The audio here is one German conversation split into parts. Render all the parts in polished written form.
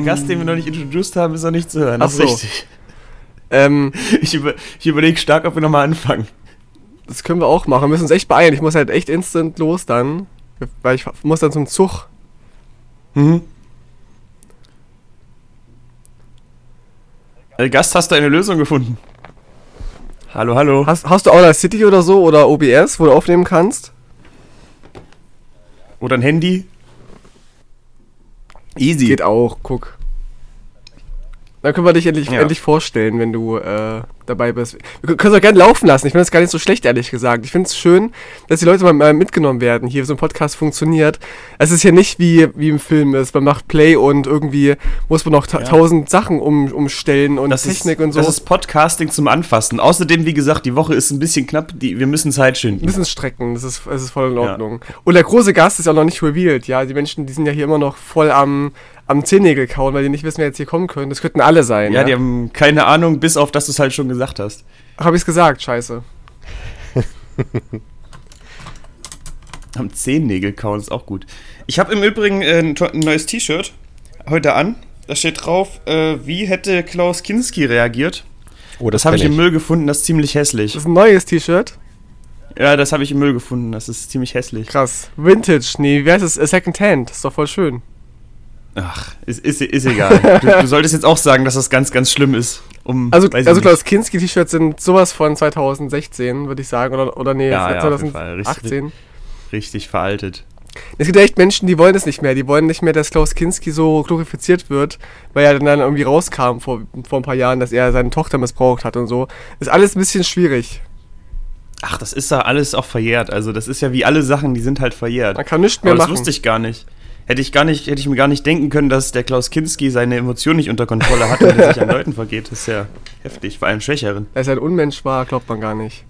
Gast, den wir noch nicht introduced haben, ist noch nicht zu hören. Das ist richtig. Ich überlege stark, ob wir nochmal anfangen. Das können wir auch machen. Wir müssen uns echt beeilen. Ich muss halt echt instant los dann. Weil ich muss dann zum Zug. Gast, hast du eine Lösung gefunden? Hallo. Hast du Audacity oder so oder OBS, wo du aufnehmen kannst? Oder ein Handy? Easy. Geht auch, guck. Dann können wir dich endlich vorstellen, wenn du dabei bist. Wir können es auch gerne laufen lassen. Ich finde das gar nicht so schlecht, ehrlich gesagt. Ich finde es schön, dass die Leute mal mitgenommen werden. Hier so ein Podcast funktioniert. Es ist ja nicht wie im Film ist. Man macht Play und irgendwie muss man noch 1000 Sachen umstellen und das Technik und so. Das ist Podcasting zum Anfassen. Außerdem, wie gesagt, die Woche ist ein bisschen knapp. Wir müssen Zeit schinden. Wir müssen strecken. Das ist voll in Ordnung. Ja. Und der große Gast ist auch noch nicht revealed. Ja, die Menschen, die sind ja hier immer noch voll am Zehennägel kauen, weil die nicht wissen, wer jetzt hier kommen können. Das könnten alle sein. Ja, die haben keine Ahnung, bis auf, dass du es halt schon gesagt hast. Hab ich's gesagt? Scheiße. Am Zehennägel kauen ist auch gut. Ich habe im Übrigen ein neues T-Shirt heute an. Da steht drauf, wie hätte Klaus Kinski reagiert? Oh, das habe ich im Müll gefunden, das ist ziemlich hässlich. Das ist ein neues T-Shirt? Ja, das habe ich im Müll gefunden, das ist ziemlich hässlich. Krass. Vintage, nee, wie heißt es? Secondhand, ist doch voll schön. Ach, ist egal. Du solltest jetzt auch sagen, dass das ganz, ganz schlimm ist. Also Klaus Kinski-T-Shirts sind sowas von 2016, würde ich sagen. Oder nee, ja, 2018. Richtig veraltet. Es gibt ja echt Menschen, die wollen es nicht mehr. Die wollen nicht mehr, dass Klaus Kinski so glorifiziert wird, weil er dann irgendwie rauskam vor ein paar Jahren, dass er seine Tochter missbraucht hat und so. Ist alles ein bisschen schwierig. Ach, das ist ja alles auch verjährt. Also das ist ja wie alle Sachen, die sind halt verjährt. Man kann nichts mehr machen. Das wusste ich gar nicht. Hätte ich mir gar nicht denken können, dass der Klaus Kinski seine Emotionen nicht unter Kontrolle hat und er sich an Leuten vergeht. Das ist ja heftig, vor allem Schwächeren. Dass er ein Unmensch war, glaubt man gar nicht.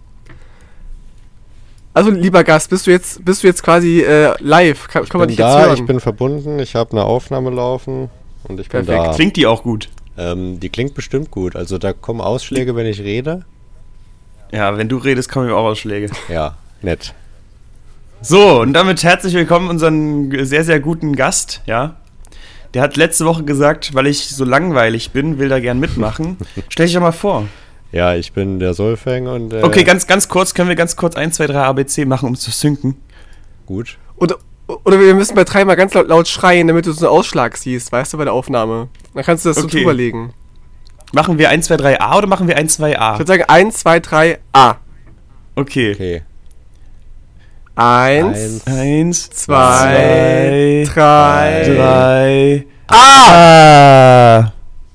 Also, lieber Gast, bist du jetzt quasi live? Kann man dich jetzt hören? Ich bin verbunden, ich habe eine Aufnahme laufen und ich bin da. Klingt die auch gut? Die klingt bestimmt gut. Also da kommen Ausschläge, wenn ich rede. Ja, wenn du redest, kommen auch Ausschläge. Ja, nett. So, und damit herzlich willkommen unseren sehr, sehr guten Gast, ja. Der hat letzte Woche gesagt, weil ich so langweilig bin, will da gern mitmachen. Stell dich doch mal vor. Ja, ich bin der Solfang und... Okay, ganz kurz, können wir ganz kurz 1, 2, 3 ABC machen, um zu synken? Gut. Oder wir müssen bei 3 mal ganz laut schreien, damit du so einen Ausschlag siehst, weißt du, bei der Aufnahme. Dann kannst du das so drüber legen. Machen wir 1, 2, 3 A oder machen wir 1, 2 A? Ich würde sagen 1, 2, 3 A. Okay. 1, 2, 3 A!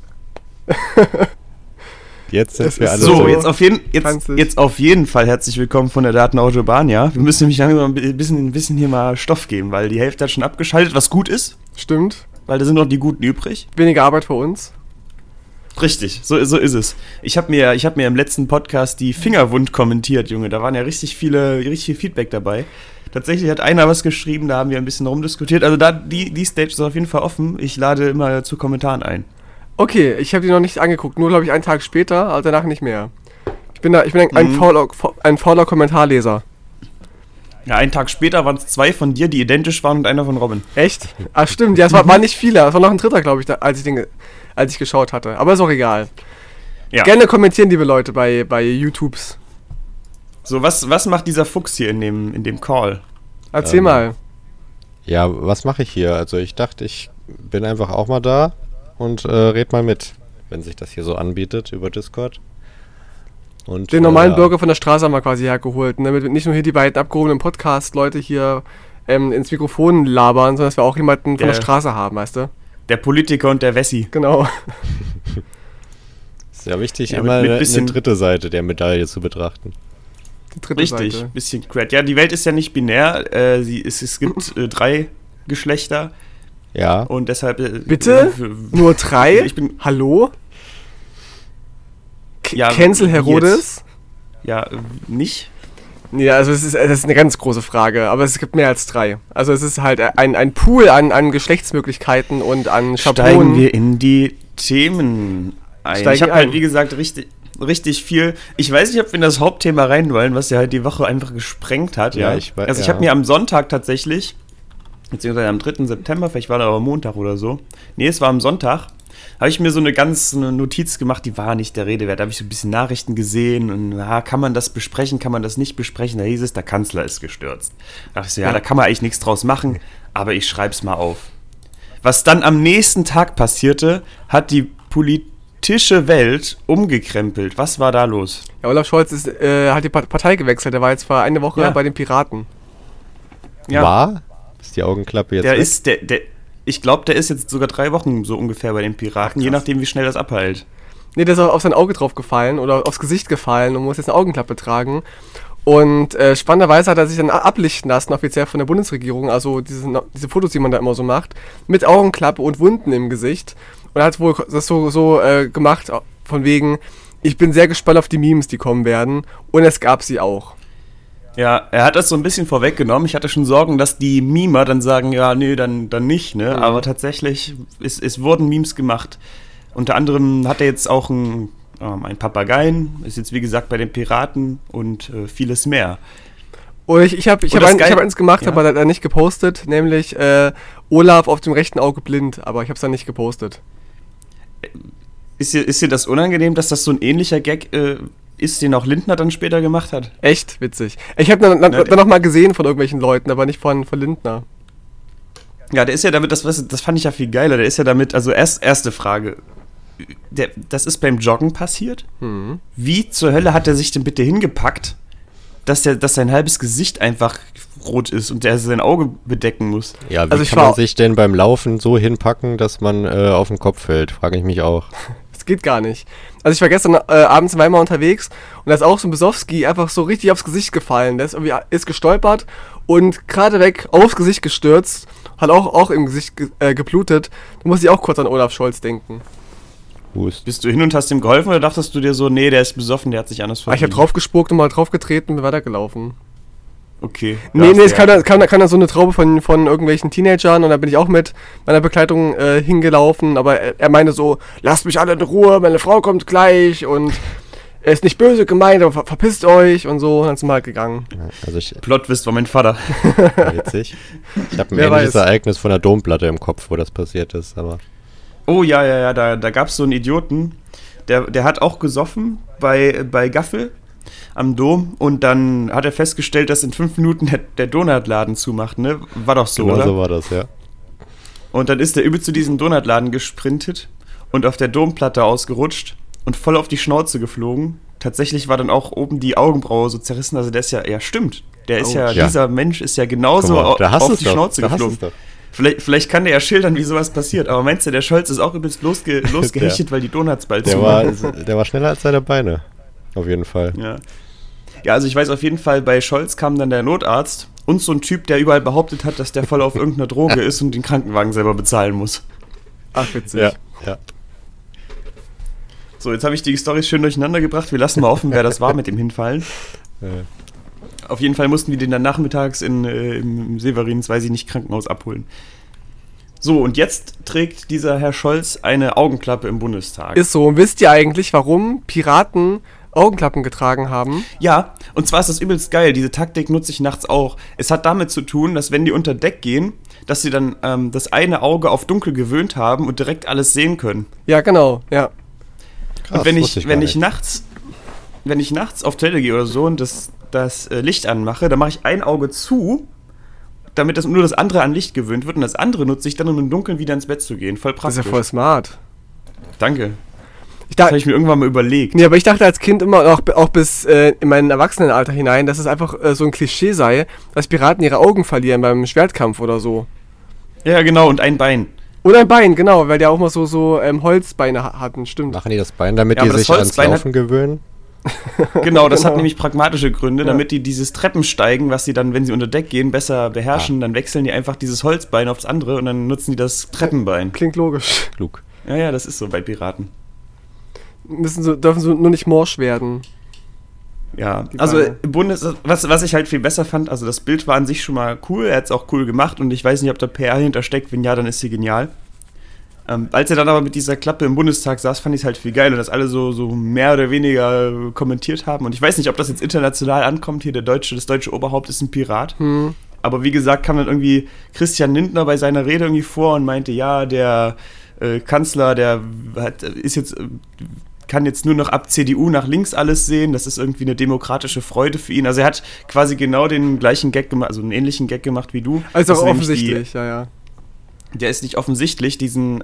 Jetzt sind wir alle so. Jetzt auf jeden Fall herzlich willkommen von der Datenautobahn, ja. Wir müssen nämlich langsam ein bisschen hier mal Stoff geben, weil die Hälfte hat schon abgeschaltet, was gut ist. Stimmt. Weil da sind noch die Guten übrig. Weniger Arbeit für uns. Richtig, so ist es. Ich hab mir im letzten Podcast die Fingerwund kommentiert, Junge. Da waren ja richtig viel Feedback dabei. Tatsächlich hat einer was geschrieben, da haben wir ein bisschen rumdiskutiert. Also die Stage ist auf jeden Fall offen. Ich lade immer zu Kommentaren ein. Okay, ich habe die noch nicht angeguckt. Nur, glaube ich, einen Tag später, aber danach nicht mehr. Ich bin ein fauler Kommentarleser. Ja, einen Tag später waren es 2 von dir, die identisch waren und einer von Robin. Echt? Ah, stimmt. Ja, es waren nicht viele. Es war noch ein dritter, glaube ich, als ich geschaut hatte. Aber ist auch egal. Ja. Gerne kommentieren, liebe Leute, bei YouTubes. So, was macht dieser Fuchs hier in dem Call? Erzähl mal. Ja, was mache ich hier? Also ich dachte, ich bin einfach auch mal da und red mal mit, wenn sich das hier so anbietet über Discord. Und, den normalen Bürger von der Straße haben wir quasi hergeholt, ne? Damit nicht nur hier die beiden abgehobenen Podcast-Leute hier ins Mikrofon labern, sondern dass wir auch jemanden von der Straße haben, weißt du? Der Politiker und der Wessi. Genau. Ist ja wichtig, immer eine dritte Seite der Medaille zu betrachten. Die dritte Seite. Richtig, bisschen Cred. Ja, die Welt ist ja nicht binär. Es gibt 3 Geschlechter. Ja. Und deshalb... Bitte? Nur 3? Hallo? Cancel Herodes? Ja, nicht? Ja, also das ist eine ganz große Frage, aber es gibt mehr als 3. Also es ist halt ein Pool an Geschlechtsmöglichkeiten und an Schablonen. Steigen wir in die Themen ein. Ich habe halt, wie gesagt, richtig viel... Ich weiß nicht, ob wir in das Hauptthema rein wollen, was ja halt die Woche einfach gesprengt hat. Ja, ich habe mir am Sonntag tatsächlich beziehungsweise am 3. September, vielleicht war das aber Montag oder so. Nee, es war am Sonntag. Habe ich mir so eine Notiz gemacht, die war nicht der Rede wert. Da habe ich so ein bisschen Nachrichten gesehen und kann man das besprechen, kann man das nicht besprechen? Da hieß es, der Kanzler ist gestürzt. Da dachte ich so, da kann man eigentlich nichts draus machen, aber ich schreibe es mal auf. Was dann am nächsten Tag passierte, hat die politische Welt umgekrempelt. Was war da los? Ja, Olaf Scholz hat die Partei gewechselt. Der war jetzt vor eine Woche bei den Piraten. Ja. War? Ist die Augenklappe jetzt Ich glaube, der ist jetzt sogar 3 Wochen so ungefähr bei den Piraten, je nachdem, wie schnell das abheilt. Nee, der ist auf sein Auge drauf gefallen oder aufs Gesicht gefallen und muss jetzt eine Augenklappe tragen. Und spannenderweise hat er sich dann ablichten lassen, offiziell von der Bundesregierung, also diese Fotos, die man da immer so macht, mit Augenklappe und Wunden im Gesicht. Und er hat wohl das so gemacht, von wegen, ich bin sehr gespannt auf die Memes, die kommen werden. Und es gab sie auch. Ja, er hat das so ein bisschen vorweggenommen. Ich hatte schon Sorgen, dass die Memer dann sagen, ja, nee, dann nicht, ne? Mhm. Aber tatsächlich, es wurden Memes gemacht. Unter anderem hat er jetzt auch ein Papageien, ist jetzt wie gesagt bei den Piraten und vieles mehr. Und ich hab eins gemacht, aber hat er nicht gepostet, nämlich Olaf auf dem rechten Auge blind, aber ich habe es dann nicht gepostet. Ist dir das unangenehm, dass das so ein ähnlicher Gag ist, den auch Lindner dann später gemacht hat? Echt witzig. Ich habe dann noch mal gesehen von irgendwelchen Leuten, aber nicht von Lindner. Ja, der ist ja damit, das fand ich ja viel geiler, der ist ja damit, also erste Frage, das ist beim Joggen passiert? Mhm. Wie zur Hölle hat er sich denn bitte hingepackt, dass sein halbes Gesicht einfach rot ist und der sein Auge bedecken muss? Ja, wie kann man sich denn beim Laufen so hinpacken, dass man auf den Kopf fällt? Frage ich mich auch. Das geht gar nicht. Also ich war gestern abends in Weimar unterwegs und da ist auch so ein Besowski einfach so richtig aufs Gesicht gefallen. Der ist gestolpert und gerade weg aufs Gesicht gestürzt, hat auch im Gesicht geblutet. Da muss ich auch kurz an Olaf Scholz denken. Bist du hin und hast ihm geholfen oder dachtest du dir so, nee, der ist besoffen, der hat sich anders verdient? Ich habe draufgespuckt und mal draufgetreten und bin weitergelaufen. Okay. Nee, es kam dann so eine Traube von irgendwelchen Teenagern und da bin ich auch mit meiner Begleitung hingelaufen, aber er meinte so, lasst mich alle in Ruhe, meine Frau kommt gleich und er ist nicht böse gemeint, aber verpisst euch und so, und dann sind wir halt gegangen. Also Plot-Twist war mein Vater. Witzig. Ich habe ein ähnliches Ereignis von der Domplatte im Kopf, wo das passiert ist, aber... Oh ja, da gab es so einen Idioten, der hat auch gesoffen bei Gaffel am Dom und dann hat er festgestellt, dass in 5 Minuten der Donutladen zumacht, ne? War doch so, genau, oder? So war das, ja. Und dann ist der übel zu diesem Donutladen gesprintet und auf der Domplatte ausgerutscht und voll auf die Schnauze geflogen. Tatsächlich war dann auch oben die Augenbraue so zerrissen, also der ist ja stimmt. Dieser Mensch ist ja genauso auf die Schnauze geflogen. Vielleicht kann der ja schildern, wie sowas passiert, aber meinst du, der Scholz ist auch übelst losgehechtet, weil die Donuts bald zu waren? Der war schneller als seine Beine, auf jeden Fall. Ja, also ich weiß auf jeden Fall, bei Scholz kam dann der Notarzt und so ein Typ, der überall behauptet hat, dass der voll auf irgendeiner Droge ist und den Krankenwagen selber bezahlen muss. Ach, witzig. Ja. So, jetzt habe ich die Storys schön durcheinander gebracht. Wir lassen mal offen, wer das war mit dem Hinfallen. Auf jeden Fall mussten wir den dann nachmittags im Severins, weiß ich nicht, Krankenhaus abholen. So, und jetzt trägt dieser Herr Scholz eine Augenklappe im Bundestag. Ist so. Und wisst ihr eigentlich, warum Piraten Augenklappen getragen haben? Ja, und zwar ist das übelst geil. Diese Taktik nutze ich nachts auch. Es hat damit zu tun, dass wenn die unter Deck gehen, dass sie dann das eine Auge auf dunkel gewöhnt haben und direkt alles sehen können. Ja, genau, ja. Krass, und wenn ich nachts auf Toilette gehe oder so und das Licht anmache, dann mache ich ein Auge zu, damit nur das andere an Licht gewöhnt wird und das andere nutze ich dann, um im Dunkeln wieder ins Bett zu gehen. Voll praktisch. Das ist ja voll smart. Danke. Das habe ich mir irgendwann mal überlegt. Nee, aber ich dachte als Kind immer, auch bis in mein Erwachsenenalter hinein, dass es einfach so ein Klischee sei, dass Piraten ihre Augen verlieren beim Schwertkampf oder so. Ja, genau, und ein Bein. Oder ein Bein, genau, weil die auch mal so Holzbeine hatten, stimmt. Machen die das Bein, damit die sich ans Laufen gewöhnen? Genau, das hat nämlich pragmatische Gründe, damit die dieses Treppensteigen, was sie dann, wenn sie unter Deck gehen, besser beherrschen, dann wechseln die einfach dieses Holzbein aufs andere und dann nutzen die das Treppenbein. Klingt logisch. Klug. Ja, das ist so bei Piraten. Dürfen so nur nicht morsch werden. Ja, also was ich halt viel besser fand, also das Bild war an sich schon mal cool, er hat es auch cool gemacht und ich weiß nicht, ob da PR hintersteckt, wenn ja, dann ist sie genial. Als er dann aber mit dieser Klappe im Bundestag saß, fand ich es halt viel geiler, dass alle so mehr oder weniger kommentiert haben und ich weiß nicht, ob das jetzt international ankommt, hier das deutsche Oberhaupt ist ein Pirat, Aber wie gesagt, kam dann irgendwie Christian Lindner bei seiner Rede irgendwie vor und meinte, ja, der Kanzler, kann jetzt nur noch ab CDU nach links alles sehen, das ist irgendwie eine demokratische Freude für ihn. Also er hat quasi genau den gleichen Gag gemacht, also einen ähnlichen Gag gemacht wie du. Also auch offensichtlich, ja. Der ist nicht offensichtlich, diesen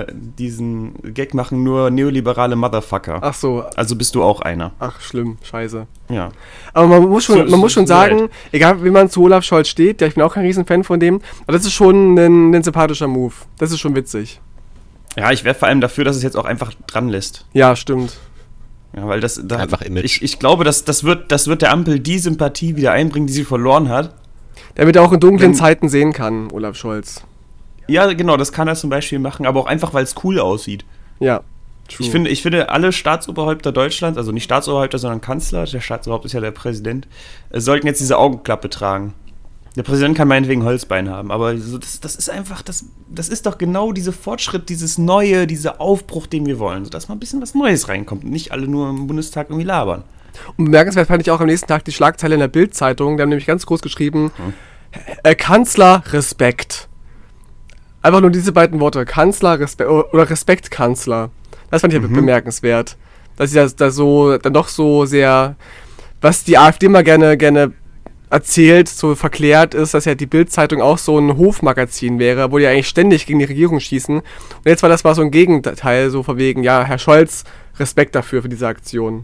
Gag machen nur neoliberale Motherfucker. Ach so. Also bist du auch einer. Ach, schlimm, scheiße. Ja. Aber man muss schon sagen, egal wie man zu Olaf Scholz steht, ja, ich bin auch kein Riesenfan von dem, aber das ist schon ein sympathischer Move. Das ist schon witzig. Ja, ich wäre vor allem dafür, dass es jetzt auch einfach dran lässt. Ja, stimmt. Ja, weil einfach Image. Ich glaube, das wird der Ampel die Sympathie wieder einbringen, die sie verloren hat. Damit er auch in dunklen Zeiten sehen kann, Olaf Scholz. Ja, genau, das kann er zum Beispiel machen, aber auch einfach, weil es cool aussieht. Ja, true. Ich finde, alle Staatsoberhäupter Deutschlands, also nicht Staatsoberhäupter, sondern Kanzler, der Staatsoberhaupt ist ja der Präsident, sollten jetzt diese Augenklappe tragen. Der Präsident kann meinetwegen Holzbein haben, aber so, das ist einfach, das ist doch genau dieser Fortschritt, dieses Neue, dieser Aufbruch, den wir wollen, sodass mal ein bisschen was Neues reinkommt und nicht alle nur im Bundestag irgendwie labern. Und bemerkenswert fand ich auch am nächsten Tag die Schlagzeile in der Bild-Zeitung, die haben nämlich ganz groß geschrieben, Kanzler, Respekt. Einfach nur diese beiden Worte, Kanzler, Respekt oder Respektkanzler. Das fand ich bemerkenswert. Dass sie das so, dann doch so sehr, was die AfD mal gerne erzählt, so verklärt ist, dass ja die Bild-Zeitung auch so ein Hofmagazin wäre, wo die eigentlich ständig gegen die Regierung schießen. Und jetzt war das mal so ein Gegenteil, so von wegen, ja, Herr Scholz, Respekt dafür, für diese Aktion.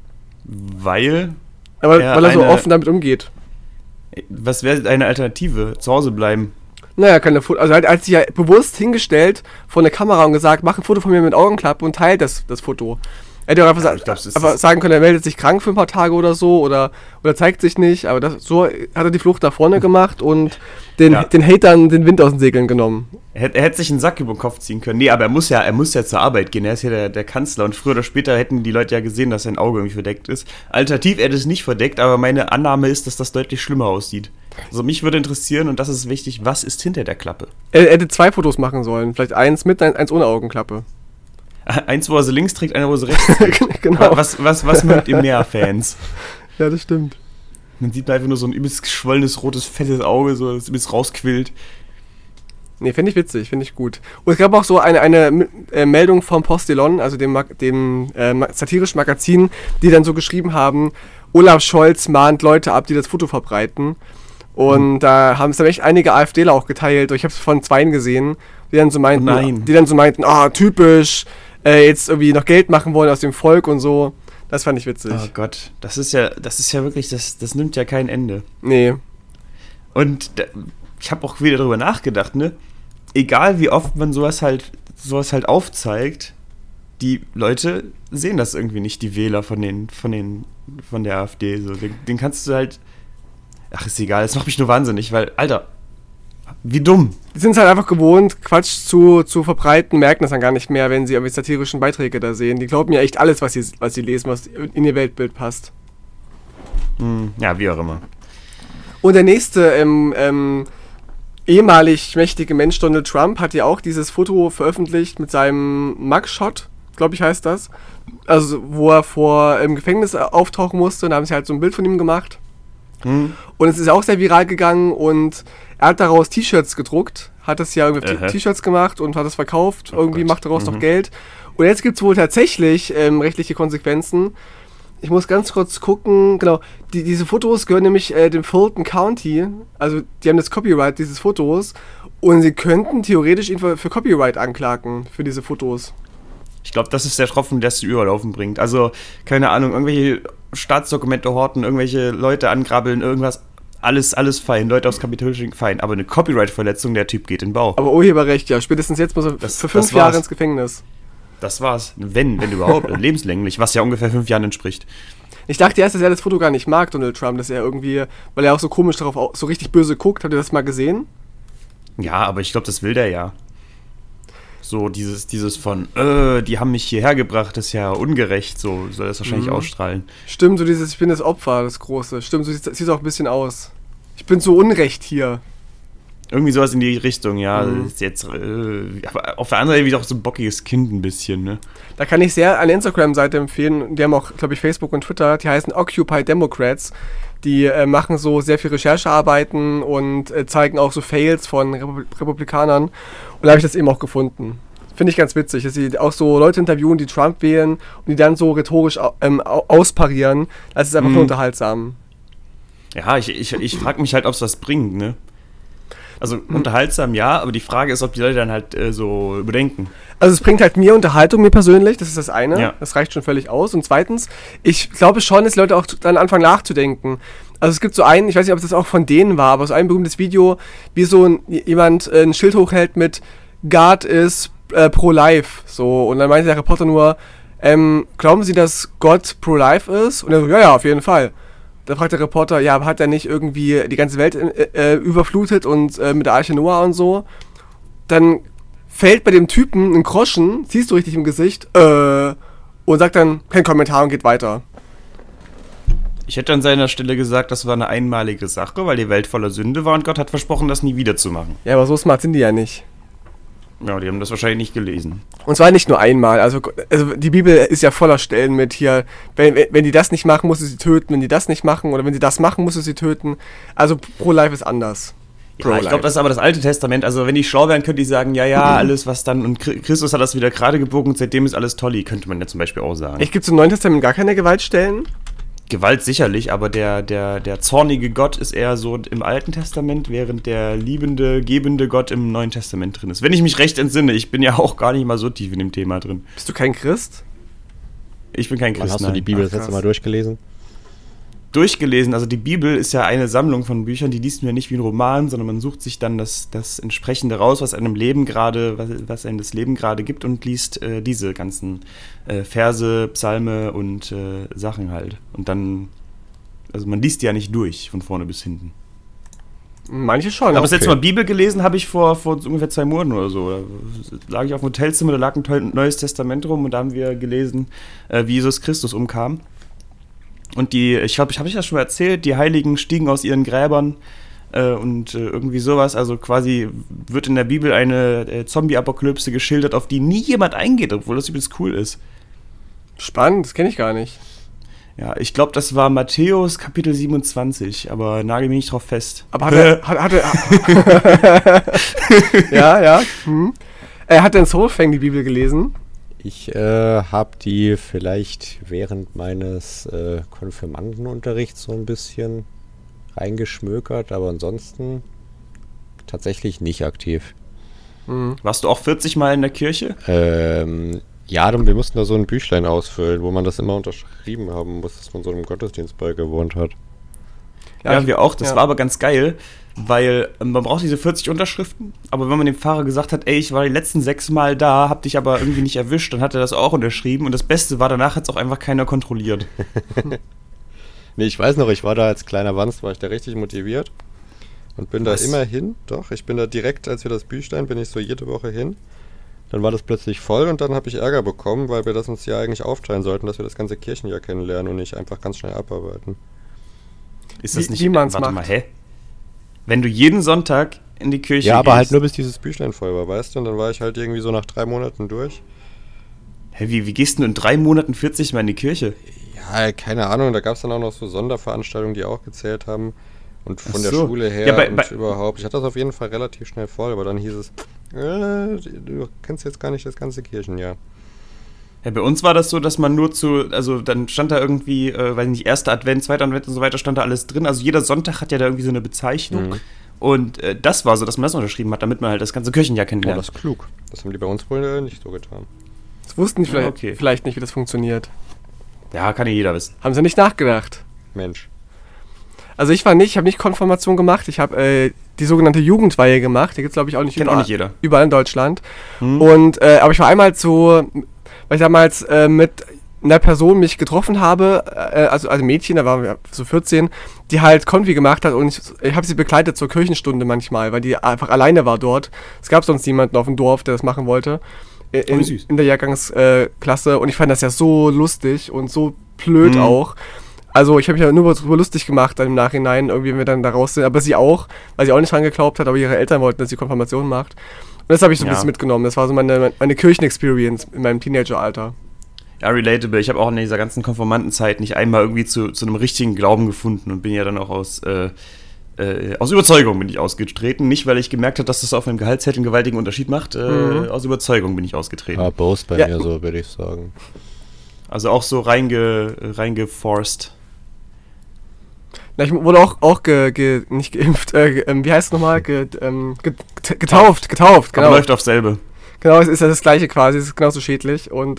Weil er so offen damit umgeht. Was wäre eine Alternative? Zu Hause bleiben. Naja, also halt, als sich ja bewusst hingestellt vor der Kamera und gesagt, mach ein Foto von mir mit Augenklappe und teilt das Foto. Er hätte auch einfach sagen können, er meldet sich krank für ein paar Tage oder so oder zeigt sich nicht, aber so hat er die Flucht nach vorne gemacht und den Hatern den Wind aus den Segeln genommen. Er hätte sich einen Sack über den Kopf ziehen können. Nee, aber er muss ja zur Arbeit gehen. Er ist ja der Kanzler und früher oder später hätten die Leute ja gesehen, dass sein Auge irgendwie verdeckt ist. Alternativ, er hätte es nicht verdeckt, aber meine Annahme ist, dass das deutlich schlimmer aussieht. Also mich würde interessieren, und das ist wichtig, was ist hinter der Klappe? Er hätte 2 Fotos machen sollen. Vielleicht eins mit, eins ohne Augenklappe. Eins, wo er sie links trägt, einer, wo er sie rechts trägt. Genau. Was mögt ihr mehr, Fans? Ja, das stimmt. Man sieht einfach nur so ein übelst geschwollenes, rotes, fettes Auge, so das übelst rausquillt. Nee, finde ich witzig, finde ich gut. Und es gab auch so eine Meldung vom Postillon, also dem satirischen Magazin, die dann so geschrieben haben, Olaf Scholz mahnt Leute ab, die das Foto verbreiten. Und da haben es dann echt einige AfDler auch geteilt. Ich habe es von 2 gesehen, die dann so meinten, typisch, jetzt irgendwie noch Geld machen wollen aus dem Volk und so. Das fand ich witzig. Oh Gott, das ist ja wirklich, das nimmt ja kein Ende. Nee. Und ich habe auch wieder darüber nachgedacht, ne? Egal wie oft man sowas halt aufzeigt, die Leute sehen das irgendwie nicht, die Wähler von der AfD. So. Den kannst du halt. Ach, ist egal, das macht mich nur wahnsinnig, weil, Alter, wie dumm. Die sind es halt einfach gewohnt, Quatsch zu verbreiten, merken das dann gar nicht mehr, wenn sie irgendwie satirischen Beiträge da sehen. Die glauben ja echt alles, was sie lesen, was in ihr Weltbild passt. Ja, wie auch immer. Und der nächste ehemalig mächtige Mensch, Donald Trump, hat ja auch dieses Foto veröffentlicht mit seinem Mugshot, glaube ich heißt das. Also, wo er im Gefängnis auftauchen musste, und da haben sie halt so ein Bild von ihm gemacht. Und es ist auch sehr viral gegangen und er hat daraus T-Shirts gedruckt, hat das ja irgendwie T-Shirts gemacht und hat das verkauft, macht daraus noch Geld. Und jetzt gibt es wohl tatsächlich rechtliche Konsequenzen. Ich muss ganz kurz gucken, genau, diese Fotos gehören nämlich dem Fulton County, also die haben das Copyright dieses Fotos und sie könnten theoretisch ihn für Copyright anklagen, für diese Fotos. Ich glaube, das ist der Tropfen, der es zu Überlaufen bringt. Also, keine Ahnung, irgendwelche Staatsdokumente horten, irgendwelche Leute angrabbeln, irgendwas, alles fein, Leute aufs Kapitol schicken, fein. Aber eine Copyright-Verletzung, der Typ geht in den Bauch. Aber Urheberrecht, ja, spätestens jetzt muss er für 5 Jahre ins Gefängnis. Das war's. Wenn überhaupt, lebenslänglich, was ja ungefähr 5 Jahren entspricht. Ich dachte erst, dass er das Foto gar nicht mag, Donald Trump, dass er irgendwie, weil er auch so komisch darauf, so richtig böse guckt. Habt ihr das mal gesehen? Ja, aber ich glaube, das will der ja. So dieses von, die haben mich hierher gebracht, ist ja ungerecht, so soll das wahrscheinlich ausstrahlen. Stimmt, so dieses, ich bin das Opfer, das Große. Stimmt, so sieht es auch ein bisschen aus. Ich bin so unrecht hier. Irgendwie sowas in die Richtung, ja. Ist jetzt, aber auf der anderen Seite wie auch so ein bockiges Kind ein bisschen, ne? Da kann ich sehr eine Instagram-Seite empfehlen. Die haben auch, glaube ich, Facebook und Twitter. Die heißen Occupy Democrats. Die machen so sehr viel Recherchearbeiten und zeigen auch so Fails von Republikanern. Und da habe ich das eben auch gefunden. Finde ich ganz witzig, dass sie auch so Leute interviewen, die Trump wählen und die dann so rhetorisch ausparieren. Das ist einfach nur unterhaltsam. Ja, ich frage mich halt, ob es was bringt, ne? Also unterhaltsam, ja, aber die Frage ist, ob die Leute dann halt so überdenken. Also es bringt halt mir Unterhaltung, mir persönlich, das ist das eine, ja. Das reicht schon völlig aus. Und zweitens, ich glaube schon, dass die Leute auch dann anfangen nachzudenken. Also es gibt so einen, ich weiß nicht, ob das auch von denen war, aber so ein berühmtes Video, wie so jemand ein Schild hochhält mit God is pro-life, so. Und dann meinte der Reporter nur, glauben Sie, dass Gott pro-life ist? Und er so, ja, auf jeden Fall. Da fragt der Reporter, ja, aber hat er nicht irgendwie die ganze Welt überflutet und mit der Arche Noah und so? Dann fällt bei dem Typen ein Groschen, siehst du richtig im Gesicht, und sagt dann kein Kommentar und geht weiter. Ich hätte an seiner Stelle gesagt, das war eine einmalige Sache, weil die Welt voller Sünde war und Gott hat versprochen, das nie wieder zu machen. Ja, aber so smart sind die ja nicht. Ja, die haben das wahrscheinlich nicht gelesen. Und zwar nicht nur einmal. Also die Bibel ist ja voller Stellen mit hier, wenn die das nicht machen, muss sie töten. Wenn die das nicht machen oder wenn sie das machen, muss sie töten. Also Pro-Life ist anders. Ja, ich glaube, das ist aber das Alte Testament. Also wenn die schlau wären, könnte die sagen, ja, alles was dann, und Christus hat das wieder gerade gebogen und seitdem ist alles tolli, könnte man ja zum Beispiel auch sagen. Gibt es im Neuen Testament gar keine Gewaltstellen? Gewalt sicherlich, aber der zornige Gott ist eher so im Alten Testament, während der liebende, gebende Gott im Neuen Testament drin ist. Wenn ich mich recht entsinne, ich bin ja auch gar nicht mal so tief in dem Thema drin. Bist du kein Christ? Ich bin kein Christ, Hast du die Bibel das letzte Mal durchgelesen? Durchgelesen, also die Bibel ist ja eine Sammlung von Büchern, die liest man ja nicht wie ein Roman, sondern man sucht sich dann das Entsprechende raus, was einem Leben gerade, was einem das Leben gerade gibt und liest diese ganzen Verse, Psalme und Sachen halt. Und dann, also man liest die ja nicht durch, von vorne bis hinten. Manche schon. Aber das letzte Mal Bibel gelesen habe ich vor ungefähr 2 Monaten oder so. Da lag ich auf dem Hotelzimmer, da lag ein Neues Testament rum und da haben wir gelesen, wie Jesus Christus umkam. Und ich glaube, habe ich das schon mal erzählt, die Heiligen stiegen aus ihren Gräbern und irgendwie sowas. Also quasi wird in der Bibel eine Zombie-Apokalypse geschildert, auf die nie jemand eingeht, obwohl das übelst cool ist. Spannend, das kenne ich gar nicht. Ja, ich glaube, das war Matthäus Kapitel 27, aber nagel mich nicht drauf fest. Aber hat er ja. Hat er in Soulfang die Bibel gelesen? Ich habe die vielleicht während meines Konfirmandenunterrichts so ein bisschen reingeschmökert, aber ansonsten tatsächlich nicht aktiv. Warst du auch 40 Mal in der Kirche? Ja, wir mussten da so ein Büchlein ausfüllen, wo man das immer unterschrieben haben muss, dass man so einem Gottesdienst beigewohnt hat. Ja, wir auch. Das war aber ganz geil, weil man braucht diese 40 Unterschriften, aber wenn man dem Pfarrer gesagt hat, ey, ich war die letzten 6 Mal da, hab dich aber irgendwie nicht erwischt, dann hat er das auch unterschrieben und das Beste war, danach hat es auch einfach keiner kontrolliert. Nee, ich weiß noch, ich war da als kleiner Wanst, war ich da richtig motiviert und bin da immer hin, ich bin da direkt, als wir das Büchlein, bin ich so jede Woche hin. Dann war das plötzlich voll und dann habe ich Ärger bekommen, weil wir das uns ja eigentlich aufteilen sollten, dass wir das ganze Kirchenjahr kennenlernen und nicht einfach ganz schnell abarbeiten. Ist das nicht, wie man's warte macht? mal, hä? Wenn du jeden Sonntag in die Kirche Ja, aber gehst, halt nur bis dieses Büchlein voll war, weißt du? Und dann war ich halt irgendwie so nach 3 Monaten durch. Hä, wie gehst du in 3 Monaten 40 Mal in die Kirche? Ja, keine Ahnung, da gab es dann auch noch so Sonderveranstaltungen, die auch gezählt haben. Und von der so. Schule her Ja, und überhaupt. Ich hatte das auf jeden Fall relativ schnell voll, aber dann hieß es, du kennst jetzt gar nicht das ganze Kirchenjahr. Ja, bei uns war das so, dass man nur also dann stand da irgendwie, weiß nicht, 1. Advent, 2. Advent und so weiter, stand da alles drin. Also jeder Sonntag hat ja da irgendwie so eine Bezeichnung. Mhm. Und das war so, dass man das unterschrieben hat, damit man halt das ganze Kirchenjahr kennenlernt. Oh, das ist klug. Das haben die bei uns wohl nicht so getan. Das wussten die vielleicht nicht, wie das funktioniert. Ja, kann ja jeder wissen. Haben sie nicht nachgedacht. Mensch. Also ich habe nicht Konfirmation gemacht, ich habe die sogenannte Jugendweihe gemacht, die gibt es glaube ich auch nicht überall in Deutschland. Und aber ich war einmal so, weil ich damals mit einer Person mich getroffen habe, also Mädchen, da waren wir so 14, die halt Konfi gemacht hat und ich habe sie begleitet zur Kirchenstunde manchmal, weil die einfach alleine war dort. Es gab sonst niemanden auf dem Dorf, der das machen wollte. In der Jahrgangsklasse und ich fand das ja so lustig und so blöd auch. Also ich habe mich ja nur darüber lustig gemacht dann im Nachhinein, irgendwie, wenn wir dann da raus sind. Aber sie auch, weil sie auch nicht dran geglaubt hat, aber ihre Eltern wollten, dass sie Konfirmation macht. Und das habe ich so ein bisschen mitgenommen. Das war so meine Kirchen-Experience in meinem Teenager-Alter. Ja, relatable. Ich habe auch in dieser ganzen Konfirmandenzeit nicht einmal irgendwie zu einem richtigen Glauben gefunden und bin ja dann auch aus Überzeugung bin ich ausgetreten. Nicht, weil ich gemerkt habe, dass das auf meinem Gehaltszettel einen gewaltigen Unterschied macht. Aus Überzeugung bin ich ausgetreten. Ah, both bei mir so, würde ich sagen. Also auch so reingeforced. Na, ich wurde auch nicht geimpft, wie heißt es nochmal? Getauft, genau. Aber läuft auf selbe. Genau, es ist ja das Gleiche quasi, es ist genauso schädlich. Und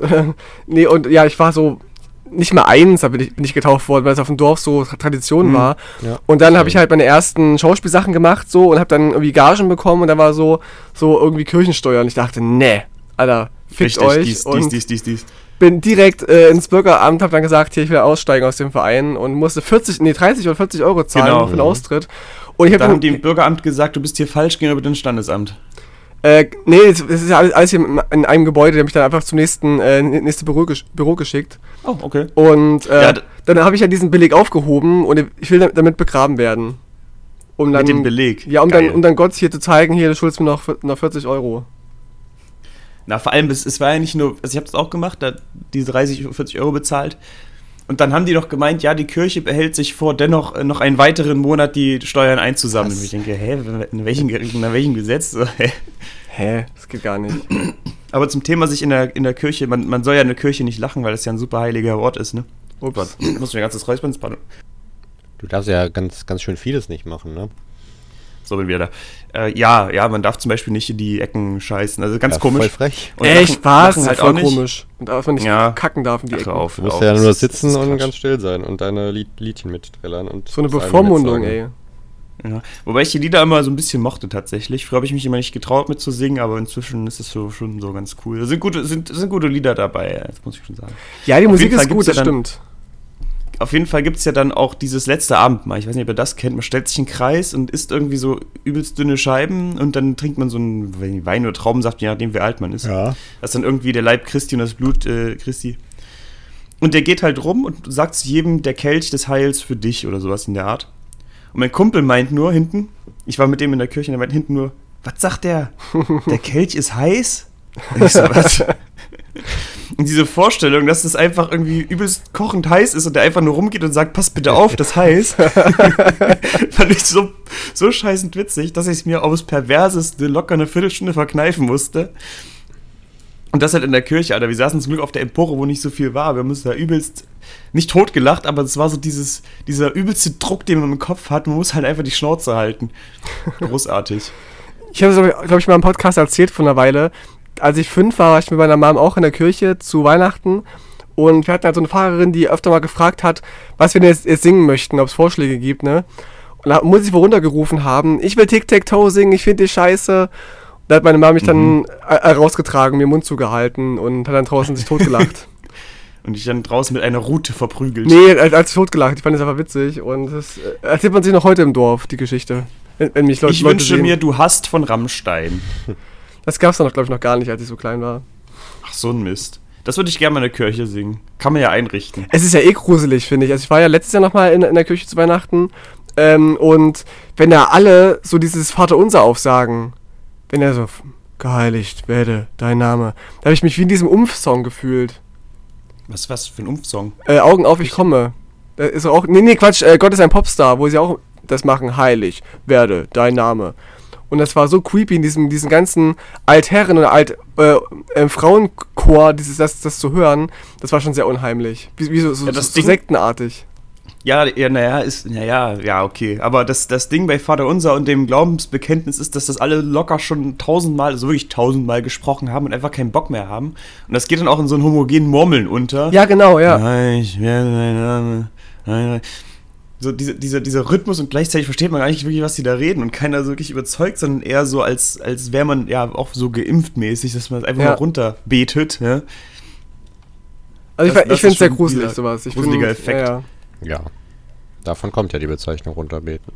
ich war so, nicht mal eins, da bin ich getauft worden, weil es auf dem Dorf so Tradition war. Ja. Und dann habe ich halt meine ersten Schauspielsachen gemacht so und habe dann irgendwie Gagen bekommen und da war so irgendwie Kirchensteuer und ich dachte, nee, Alter, fickt euch. Dies. Bin direkt ins Bürgeramt, habe dann gesagt, hier, ich will aussteigen aus dem Verein und musste 30 oder 40 Euro zahlen für den Austritt. Und dann haben die im Bürgeramt gesagt, du bist hier falsch gegenüber dem Standesamt. Nee, es ist ja alles hier in einem Gebäude, die haben mich dann einfach zum nächste Büro geschickt. Oh, okay. Und dann habe ich ja diesen Beleg aufgehoben und ich will damit begraben werden. Mit dem Beleg? Ja, um dann Gott hier zu zeigen, hier, du schuldest mir noch 40 Euro. Na, vor allem, es war ja nicht nur, also ich habe das auch gemacht, da diese 30, 40 Euro bezahlt. Und dann haben die noch gemeint, ja, die Kirche behält sich vor, dennoch noch einen weiteren Monat die Steuern einzusammeln. Und ich denke, in welchem Gesetz? Das geht gar nicht. Aber zum Thema sich in der Kirche, man soll ja in der Kirche nicht lachen, weil das ja ein super heiliger Ort ist, ne? Ups, muss mir ein ganzes Räuspern. Du darfst ja ganz, ganz schön vieles nicht machen, ne? So bin wir da. Ja, man darf zum Beispiel nicht in die Ecken scheißen. Also ganz komisch. Voll frech. Und echt, was? Halt voll komisch. Und dass man nicht kacken darf in die Ecken. Du musst ja nur sitzen und ganz still sein und deine Liedchen mittrillern. Und so eine Bevormundung, ey. Ja. Wobei ich die Lieder immer so ein bisschen mochte tatsächlich. Früher habe ich mich immer nicht getraut mitzusingen, aber inzwischen ist es schon so ganz cool. Da sind gute Lieder dabei, das muss ich schon sagen. Ja, die Musik ist gut, das stimmt. Auf jeden Fall gibt es ja dann auch dieses letzte Abendmahl. Ich weiß nicht, ob ihr das kennt. Man stellt sich in einen Kreis und isst irgendwie so übelst dünne Scheiben und dann trinkt man so einen Wein oder Traubensaft, je nachdem, wie alt man ist. Ja. Das ist dann irgendwie der Leib Christi und das Blut Christi. Und der geht halt rum und sagt zu jedem, der Kelch des Heils für dich oder sowas in der Art. Und mein Kumpel meint nur hinten, ich war mit dem in der Kirche, und er meint hinten nur, was sagt der? Der Kelch ist heiß? Und ich so, was? Und diese Vorstellung, dass das einfach irgendwie übelst kochend heiß ist und der einfach nur rumgeht und sagt, pass bitte auf, das heiß, fand ich so scheißend witzig, dass ich es mir aufs Perverseste locker eine Viertelstunde verkneifen musste. Und das halt in der Kirche, Alter. Wir saßen zum Glück auf der Empore, wo nicht so viel war. Wir haben uns da übelst, nicht totgelacht, aber es war so dieser übelste Druck, den man im Kopf hat. Man muss halt einfach die Schnauze halten. Großartig. Ich habe es, glaube ich, mal im Podcast erzählt vor einer Weile. Als ich 5 war ich mit meiner Mom auch in der Kirche zu Weihnachten und wir hatten halt so eine Pfarrerin, die öfter mal gefragt hat, was wir denn jetzt singen möchten, ob es Vorschläge gibt, ne? Und da muss ich wohl runtergerufen haben, ich will Tic-Tac-Toe singen, ich finde die scheiße. Und da hat meine Mom mich dann rausgetragen, mir den Mund zugehalten und hat dann draußen sich totgelacht. Und ich dann draußen mit einer Rute verprügelt. Nee, als totgelacht, ich fand das einfach witzig und das erzählt man sich noch heute im Dorf, die Geschichte. Wenn mich ich wünsche mir, du hast von Rammstein. Das gab's dann, glaube ich, noch gar nicht, als ich so klein war. Ach, so ein Mist. Das würde ich gerne mal in der Kirche singen. Kann man ja einrichten. Es ist ja gruselig, finde ich. Also ich war ja letztes Jahr nochmal in der Kirche zu Weihnachten und wenn da alle so dieses Vaterunser aufsagen, wenn er so, geheiligt werde dein Name, da habe ich mich wie in diesem Umf-Song gefühlt. Was für ein Umf-Song? Augen auf, ich komme. Da ist auch, nee, Quatsch, Gott ist ein Popstar, wo sie auch das machen, heilig werde dein Name. Und das war so creepy in diesen ganzen Altherren- und Frauenchor, das zu hören, das war schon sehr unheimlich. Wie so sektenartig. Ja, okay. Aber das Ding bei Vaterunser und dem Glaubensbekenntnis ist, dass das alle locker schon 1000-mal, also wirklich 1000-mal gesprochen haben und einfach keinen Bock mehr haben. Und das geht dann auch in so einen homogenen Murmeln unter. Ja, genau, ja. Ich werde dein Name. So dieser Rhythmus und gleichzeitig versteht man gar nicht wirklich, was die da reden und keiner so wirklich überzeugt, sondern eher so, als wäre man ja auch so geimpft mäßig, dass man es einfach mal runterbetet. Ja? Also ich finde es sehr gruselig, sowas. Gruseliger Effekt. Ja, davon kommt ja die Bezeichnung runterbeten.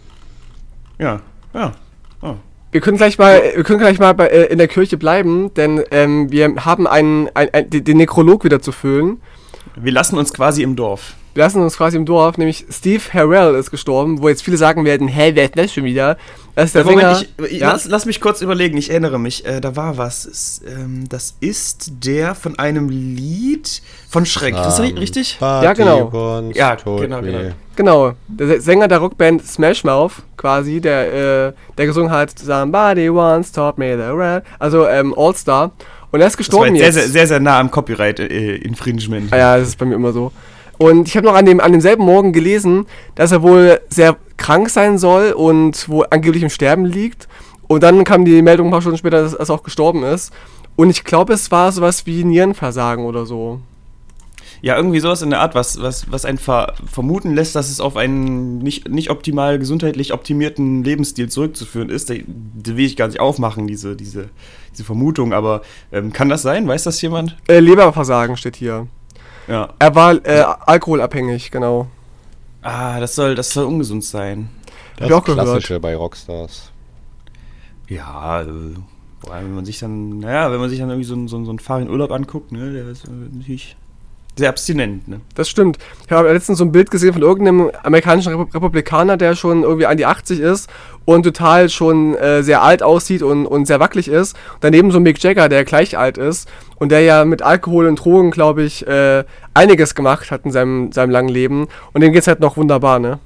Ja. Oh. Wir können gleich mal in der Kirche bleiben, denn wir haben den Nekrolog wieder zu füllen. Wir lassen uns quasi im Dorf. Wir lassen uns quasi im Dorf, nämlich Steve Harrell ist gestorben, wo jetzt viele sagen werden, hä, wer ist das schon wieder? Das ist der Sänger. Lass mich kurz überlegen, ich erinnere mich, da war was. Das ist der von einem Lied von Shrek, das ist richtig? Ja, genau. Genau, der Sänger der Rockband Smash Mouth, quasi, der gesungen hat, Somebody once taught me the way, also All-Star. Und er ist gestorben das war jetzt. Sehr, sehr, sehr nah am Copyright-Infringement. Ja, das ist bei mir immer so. Und ich habe noch an demselben Morgen gelesen, dass er wohl sehr krank sein soll und wohl angeblich im Sterben liegt. Und dann kam die Meldung ein paar Stunden später, dass er auch gestorben ist. Und ich glaube, es war sowas wie Nierenversagen oder so. Ja, irgendwie sowas in der Art, was einen vermuten lässt, dass es auf einen nicht optimal gesundheitlich optimierten Lebensstil zurückzuführen ist. Da will ich gar nicht aufmachen, diese Vermutung, aber kann das sein? Weiß das jemand? Leberversagen steht hier. Ja. Er war alkoholabhängig, genau. Ah, das soll ungesund sein. Das ist Klassische bei Rockstars. Ja, wenn man sich dann irgendwie so einen Fahr in Urlaub anguckt, ne, der ist natürlich sehr abstinent, ne? Das stimmt. Ich habe letztens so ein Bild gesehen von irgendeinem amerikanischen Republikaner, der schon irgendwie an die 80 ist und total schon sehr alt aussieht und sehr wackelig ist. Und daneben so Mick Jagger, der gleich alt ist und der ja mit Alkohol und Drogen, glaube ich, einiges gemacht hat in seinem langen Leben. Und dem geht's halt noch wunderbar, ne?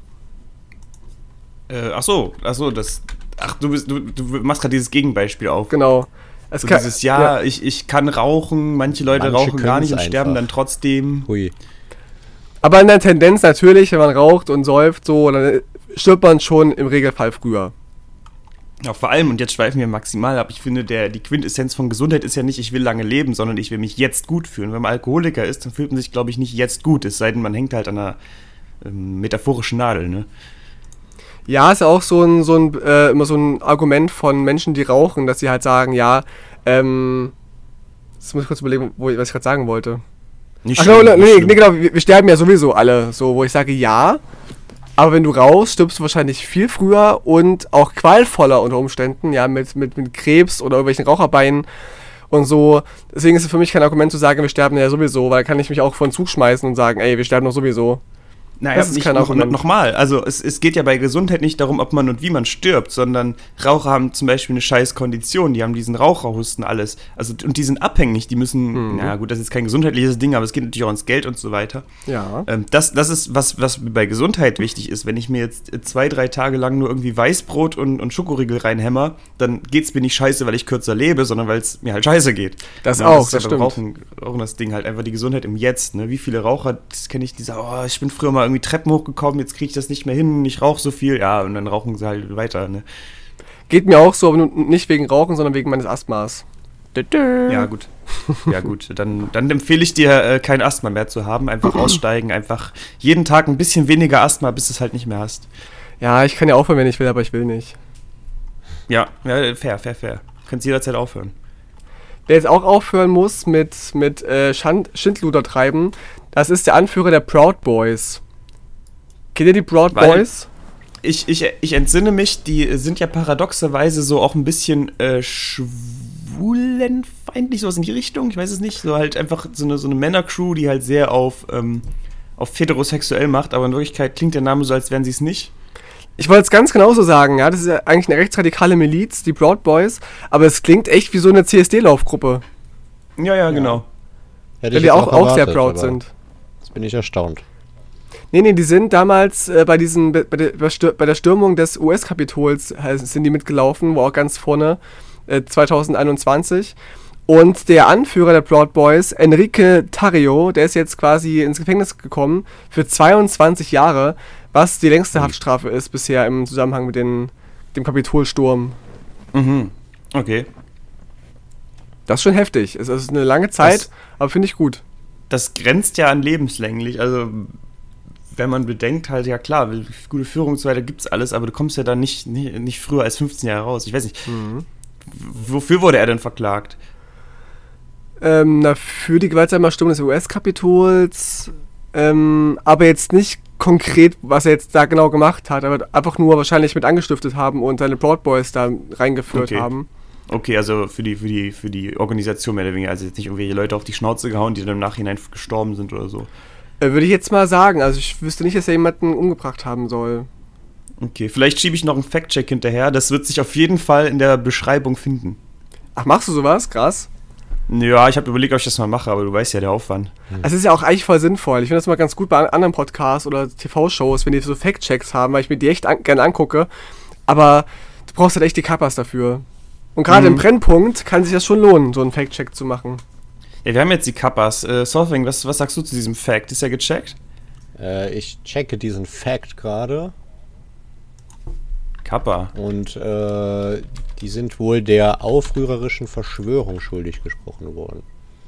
Du machst gerade dieses Gegenbeispiel auf. Genau. So ich kann rauchen, manche Leute rauchen gar nicht und einfach sterben dann trotzdem. Hui. Aber in der Tendenz natürlich, wenn man raucht und säuft, so, dann stirbt man schon im Regelfall früher. Ja, vor allem, und jetzt schweifen wir maximal ab, ich finde, die Quintessenz von Gesundheit ist ja nicht, ich will lange leben, sondern ich will mich jetzt gut fühlen. Wenn man Alkoholiker ist, dann fühlt man sich, glaube ich, nicht jetzt gut, es sei denn, man hängt halt an einer metaphorischen Nadel, ne? Ja, ist ja auch immer so ein Argument von Menschen, die rauchen, dass sie halt sagen, ja, jetzt muss ich kurz überlegen, was ich gerade sagen wollte. Genau, wir sterben ja sowieso alle, so, wo ich sage, ja, aber wenn du rauchst, stirbst du wahrscheinlich viel früher und auch qualvoller unter Umständen, ja, mit Krebs oder irgendwelchen Raucherbeinen und so. Deswegen ist es für mich kein Argument zu sagen, wir sterben ja sowieso, weil dann kann ich mich auch vor den Zug schmeißen und sagen, ey, wir sterben doch sowieso. Naja, das ist nochmal. Also es geht ja bei Gesundheit nicht darum, ob man und wie man stirbt, sondern Raucher haben zum Beispiel eine scheiß Kondition, die haben diesen Raucherhusten alles. Also, und die sind abhängig, die müssen, na gut, das ist kein gesundheitliches Ding, aber es geht natürlich auch ans Geld und so weiter. Ja. Das ist, was bei Gesundheit wichtig ist. Wenn ich mir jetzt 2-3 Tage lang nur irgendwie Weißbrot und Schokoriegel reinhämmer, dann geht's mir nicht scheiße, weil ich kürzer lebe, sondern weil es mir halt scheiße geht. Das stimmt. Rauchen das Ding halt einfach die Gesundheit im Jetzt. Ne? Wie viele Raucher, das kenne ich, die sagen, oh, ich bin früher mal irgendwie Treppen hochgekommen, jetzt kriege ich das nicht mehr hin, ich rauche so viel, ja, und dann rauchen sie halt weiter, ne? Geht mir auch so, aber nicht wegen Rauchen, sondern wegen meines Asthmas. Ja, gut. Ja, gut. Dann empfehle ich dir, kein Asthma mehr zu haben, einfach aussteigen, einfach jeden Tag ein bisschen weniger Asthma, bis du es halt nicht mehr hast. Ja, ich kann ja aufhören, wenn ich will, aber ich will nicht. Ja, fair. Kannst jederzeit aufhören. Wer jetzt auch aufhören muss mit Schindluder treiben, das ist der Anführer der Proud Boys. Kennt ihr die Proud Boys? Ich entsinne mich, die sind ja paradoxerweise so auch ein bisschen schwulenfeindlich, sowas in die Richtung, ich weiß es nicht, so halt einfach so eine Männercrew, die halt sehr auf heterosexuell macht, aber in Wirklichkeit klingt der Name so, als wären sie es nicht. Ich wollte es ganz genauso sagen, ja, das ist ja eigentlich eine rechtsradikale Miliz, die Proud Boys, aber es klingt echt wie so eine CSD-Laufgruppe. Ja, genau. Weil die auch sehr proud sind. Jetzt bin ich erstaunt. Nee, die sind damals bei der Stürmung des US-Kapitols sind die mitgelaufen, wo auch ganz vorne 2021. Und der Anführer der Proud Boys, Enrique Tarrio, der ist jetzt quasi ins Gefängnis gekommen für 22 Jahre, was die längste Haftstrafe ist bisher im Zusammenhang mit dem Kapitolsturm. Mhm, okay. Das ist schon heftig. Es ist eine lange Zeit, aber finde ich gut. Das grenzt ja an lebenslänglich, also wenn man bedenkt, halt, ja klar, gute Führung und so weiter gibt's alles, aber du kommst ja dann nicht früher als 15 Jahre raus. Ich weiß nicht, wofür wurde er denn verklagt? Für die gewaltsame Stürmung des US-Kapitols, aber jetzt nicht konkret, was er jetzt da genau gemacht hat, aber einfach nur wahrscheinlich mit angestiftet haben und seine Proud Boys da reingeführt haben. Okay, also für die Organisation mehr oder weniger, also jetzt nicht irgendwelche Leute auf die Schnauze gehauen, die dann im Nachhinein gestorben sind oder so. Würde ich jetzt mal sagen. Also ich wüsste nicht, dass er jemanden umgebracht haben soll. Okay, vielleicht schiebe ich noch einen Fact-Check hinterher. Das wird sich auf jeden Fall in der Beschreibung finden. Ach, machst du sowas? Krass. Ja, ich habe überlegt, ob ich das mal mache, aber du weißt ja, der Aufwand. Es ist ja auch eigentlich voll sinnvoll. Ich finde das mal ganz gut bei anderen Podcasts oder TV-Shows, wenn die so Fact-Checks haben, weil ich mir die echt gerne angucke. Aber du brauchst halt echt die Kappas dafür. Und gerade im Brennpunkt kann sich das schon lohnen, so einen Fact-Check zu machen. Ja, wir haben jetzt die Kappas. Solving, was sagst du zu diesem Fact? Ist er gecheckt? Ich checke diesen Fact gerade. Kappa. Und die sind wohl der aufrührerischen Verschwörung schuldig gesprochen worden.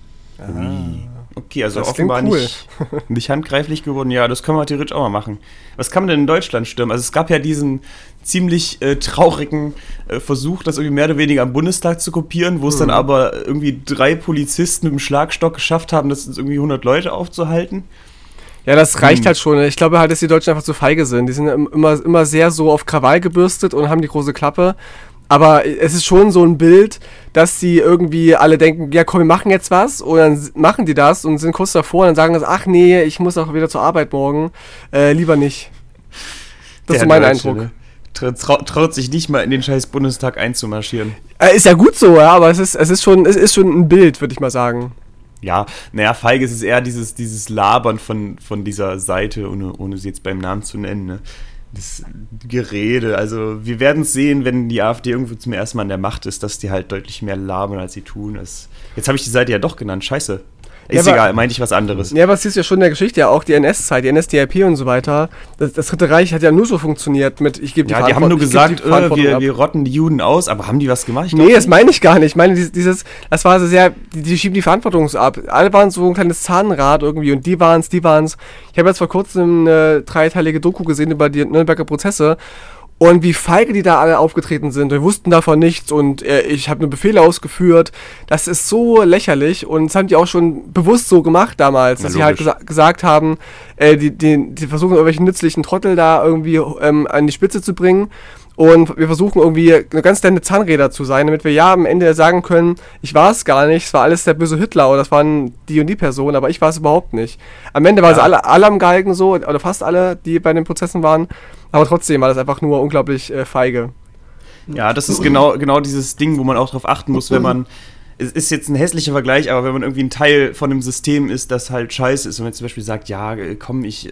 Okay, also das offenbar cool. nicht handgreiflich geworden. Ja, das können wir theoretisch auch mal machen. Was kann man denn in Deutschland stürmen? Also es gab ja diesen ziemlich traurigen Versuch, das irgendwie mehr oder weniger am Bundestag zu kopieren, wo es dann aber irgendwie 3 Polizisten mit dem Schlagstock geschafft haben, das irgendwie 100 Leute aufzuhalten. Ja, das reicht halt schon. Ich glaube halt, dass die Deutschen einfach zu feige sind. Die sind immer sehr so auf Krawall gebürstet und haben die große Klappe. Aber es ist schon so ein Bild, dass die irgendwie alle denken, ja komm, wir machen jetzt was. Und dann machen die das und sind kurz davor und dann sagen das, ach nee, ich muss auch wieder zur Arbeit morgen. Lieber nicht. Das ist so mein Eindruck. Ne? Traut sich nicht mal in den scheiß Bundestag einzumarschieren. Ist ja gut so, ja, aber es ist schon ein Bild, würde ich mal sagen. Ja, naja, feige ist es eher dieses Labern von dieser Seite, ohne sie jetzt beim Namen zu nennen, ne? Das Gerede, also wir werden es sehen, wenn die AfD irgendwo zum ersten Mal an der Macht ist, dass die halt deutlich mehr labern, als sie tun. Jetzt habe ich die Seite ja doch genannt, scheiße. Ist ja, egal, meinte ich was anderes. Ja, aber es ist ja schon in der Geschichte, ja auch die NS-Zeit, die NSDAP und so weiter. Das Dritte Reich hat ja nur so funktioniert mit, ich gebe die Verantwortung. Ja, die haben nur gesagt, wir rotten die Juden aus, aber haben die was gemacht? Nee, das meine ich gar nicht. Ich meine, das war so sehr, die schieben die Verantwortung so ab. Alle waren so ein kleines Zahnrad irgendwie und die waren's. Ich habe jetzt vor kurzem eine 3-teilige Doku gesehen über die Nürnberger Prozesse. Und wie feige die da alle aufgetreten sind. Wir wussten davon nichts und ich habe nur Befehle ausgeführt. Das ist so lächerlich und das haben die auch schon bewusst so gemacht damals, dass sie halt gesagt haben, die versuchen irgendwelche nützlichen Trottel da irgendwie an die Spitze zu bringen. Und wir versuchen irgendwie eine ganz kleine Zahnräder zu sein, damit wir ja am Ende sagen können, ich war es gar nicht, es war alles der böse Hitler oder das waren die und die Personen, aber ich war es überhaupt nicht. Am Ende waren sie alle am Galgen so, oder fast alle, die bei den Prozessen waren, aber trotzdem war das einfach nur unglaublich feige. Ja, das ist genau dieses Ding, wo man auch drauf achten muss, wenn man, es ist jetzt ein hässlicher Vergleich, aber wenn man irgendwie ein Teil von einem System ist, das halt scheiße ist und man zum Beispiel sagt, ja, komm, ich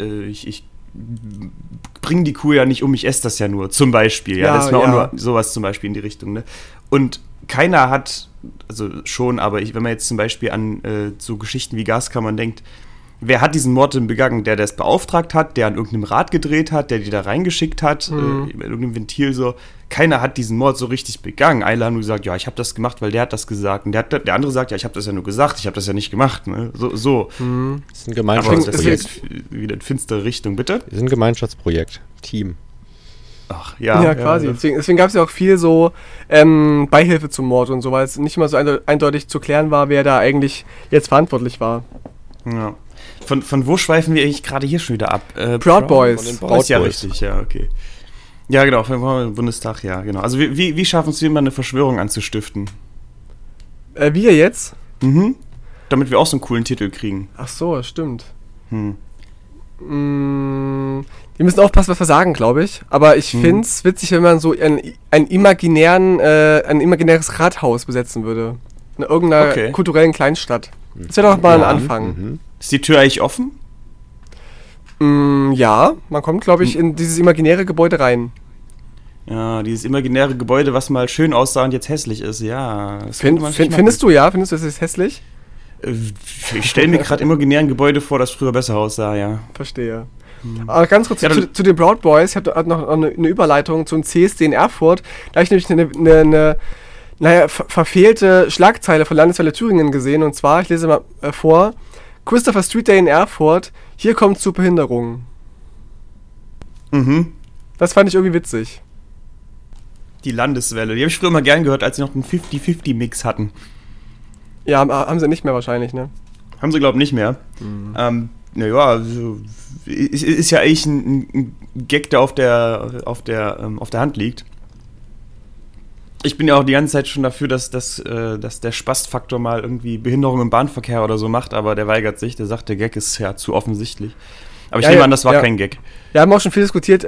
bring die Kuh ja nicht um, ich esse das ja nur, zum Beispiel. Ja, das ist mir auch nur sowas zum Beispiel in die Richtung. Ne? Und keiner hat, also schon, aber wenn man jetzt zum Beispiel an so Geschichten wie Gaskammern denkt, wer hat diesen Mord denn begangen? Der es beauftragt hat, der an irgendeinem Rad gedreht hat, der die da reingeschickt hat, in irgendeinem Ventil so. Keiner hat diesen Mord so richtig begangen. Alle haben nur gesagt, ja, ich habe das gemacht, weil der hat das gesagt. Und der andere sagt, ja, ich habe das ja nur gesagt, ich habe das ja nicht gemacht. Ne? So. Das ist ein Gemeinschaftsprojekt. Aber das ist jetzt wieder in finstere Richtung, bitte? Das ist ein Gemeinschaftsprojekt. Team. Ach, ja. Ja, quasi. Ja. Deswegen gab es ja auch viel so Beihilfe zum Mord und so, weil es nicht immer so eindeutig zu klären war, wer da eigentlich jetzt verantwortlich war. Ja. Von wo schweifen wir eigentlich gerade hier schon wieder ab? Proud Boys. Von den Boys. Ja, richtig, ja, okay. Ja, genau, vom Bundestag, ja, genau. Also wie schaffen es wir mal eine Verschwörung anzustiften? Wir jetzt? Damit wir auch so einen coolen Titel kriegen. Ach so, stimmt. Wir müssen aufpassen, was wir sagen, glaube ich. Aber ich finde es witzig, wenn man so ein imaginäres Rathaus besetzen würde. In irgendeiner kulturellen Kleinstadt. Das wäre doch mal ein Anfang. Ist die Tür eigentlich offen? Ja, man kommt, glaube ich, in dieses imaginäre Gebäude rein. Ja, dieses imaginäre Gebäude, was mal schön aussah und jetzt hässlich ist, ja. Findest du, das ist hässlich? Ich stelle mir gerade imaginären Gebäude vor, das früher besser aussah, ja. Verstehe. Aber ganz kurz zu den Proud Boys. Ich habe noch eine Überleitung zum CSD in Erfurt. Da habe ich nämlich eine verfehlte Schlagzeile von Landeswelle Thüringen gesehen. Und zwar, ich lese mal vor, Christopher Street Day in Erfurt, hier kommt zu Behinderungen. Das fand ich irgendwie witzig. Die Landeswelle, die habe ich früher immer gern gehört, als sie noch einen 50-50-Mix hatten. Ja, haben sie nicht mehr wahrscheinlich, ne? Haben sie, glaube ich, nicht mehr. Naja, also, ist ja eigentlich ein Gag, der auf der Hand liegt. Ich bin ja auch die ganze Zeit schon dafür, dass der Spastfaktor mal irgendwie Behinderung im Bahnverkehr oder so macht, aber der weigert sich, der sagt, der Gag ist ja zu offensichtlich. Aber ich nehme an, das war kein Gag. Wir haben auch schon viel diskutiert,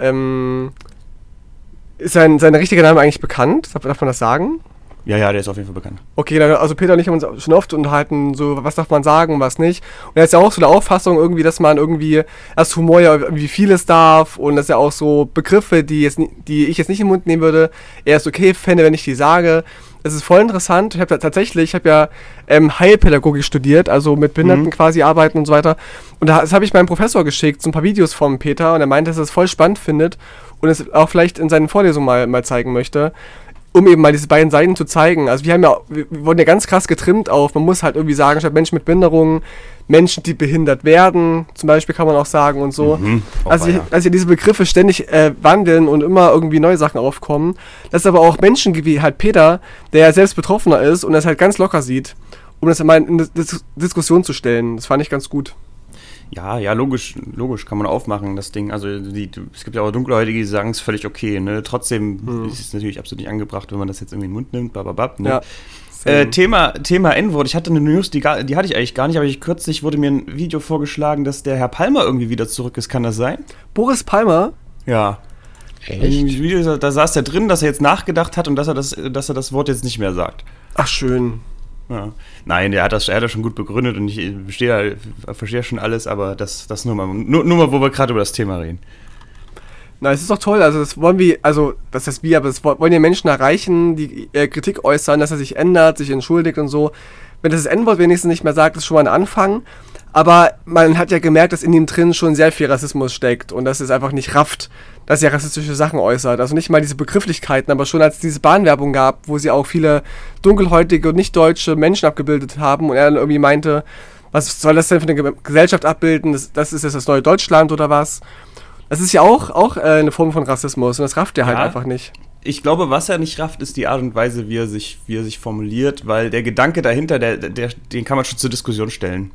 ist sein richtiger Name eigentlich bekannt? Darf man das sagen? Ja, der ist auf jeden Fall bekannt. Okay, also Peter und ich haben uns schon oft unterhalten, so was darf man sagen und was nicht. Und er ist ja auch so der Auffassung irgendwie, dass man irgendwie als Humor ja irgendwie vieles darf und dass er auch so Begriffe, die ich jetzt nicht in den Mund nehmen würde, er ist okay fände, wenn ich die sage. Das ist voll interessant. Ich habe ja Heilpädagogik studiert, also mit Behinderten quasi arbeiten und so weiter. Und das habe ich meinem Professor geschickt, so ein paar Videos vom Peter, und er meinte, dass er es voll spannend findet und es auch vielleicht in seinen Vorlesungen mal zeigen möchte, um eben mal diese beiden Seiten zu zeigen. Also wir wurden ja ganz krass getrimmt auf, man muss halt irgendwie sagen, statt Menschen mit Behinderungen, Menschen, die behindert werden, zum Beispiel kann man auch sagen und so. Also diese Begriffe ständig wandeln und immer irgendwie neue Sachen aufkommen. Dass es aber auch Menschen gibt wie halt Peter, der ja selbst Betroffener ist und das halt ganz locker sieht, um das mal in eine Diskussion zu stellen. Das fand ich ganz gut. Ja, logisch kann man aufmachen, das Ding. Also es gibt ja auch Dunkelhäutige, die sagen, es ist völlig okay, ne? Trotzdem ist es natürlich absolut nicht angebracht, wenn man das jetzt irgendwie in den Mund nimmt, ne? Ja. Thema N-Wort. Ich hatte eine News, die hatte ich eigentlich gar nicht, aber kürzlich wurde mir ein Video vorgeschlagen, dass der Herr Palmer irgendwie wieder zurück ist. Kann das sein? Boris Palmer? Ja. Echt? Da saß er drin, dass er jetzt nachgedacht hat und dass er das Wort jetzt nicht mehr sagt. Ach, schön. Ja. Nein, er hat das schon gut begründet und ich verstehe schon alles, aber das nur mal, wo wir gerade über das Thema reden. Na, es ist doch toll, also das wollen wir, das heißt wir, aber das wollen die Menschen erreichen, die Kritik äußern, dass er sich ändert, sich entschuldigt und so. Wenn das N-Wort wenigstens nicht mehr sagt, ist schon mal ein Anfang, aber man hat ja gemerkt, dass in ihm drin schon sehr viel Rassismus steckt und dass es einfach nicht rafft, dass er rassistische Sachen äußert. Also nicht mal diese Begrifflichkeiten, aber schon als es diese Bahnwerbung gab, wo sie auch viele dunkelhäutige und nicht-deutsche Menschen abgebildet haben und er dann irgendwie meinte, was soll das denn für eine Gesellschaft abbilden, das ist jetzt das neue Deutschland oder was? Das ist ja auch eine Form von Rassismus und das rafft er halt einfach nicht. Ich glaube, was er nicht rafft, ist die Art und Weise, wie er sich formuliert, weil der Gedanke dahinter, den kann man schon zur Diskussion stellen.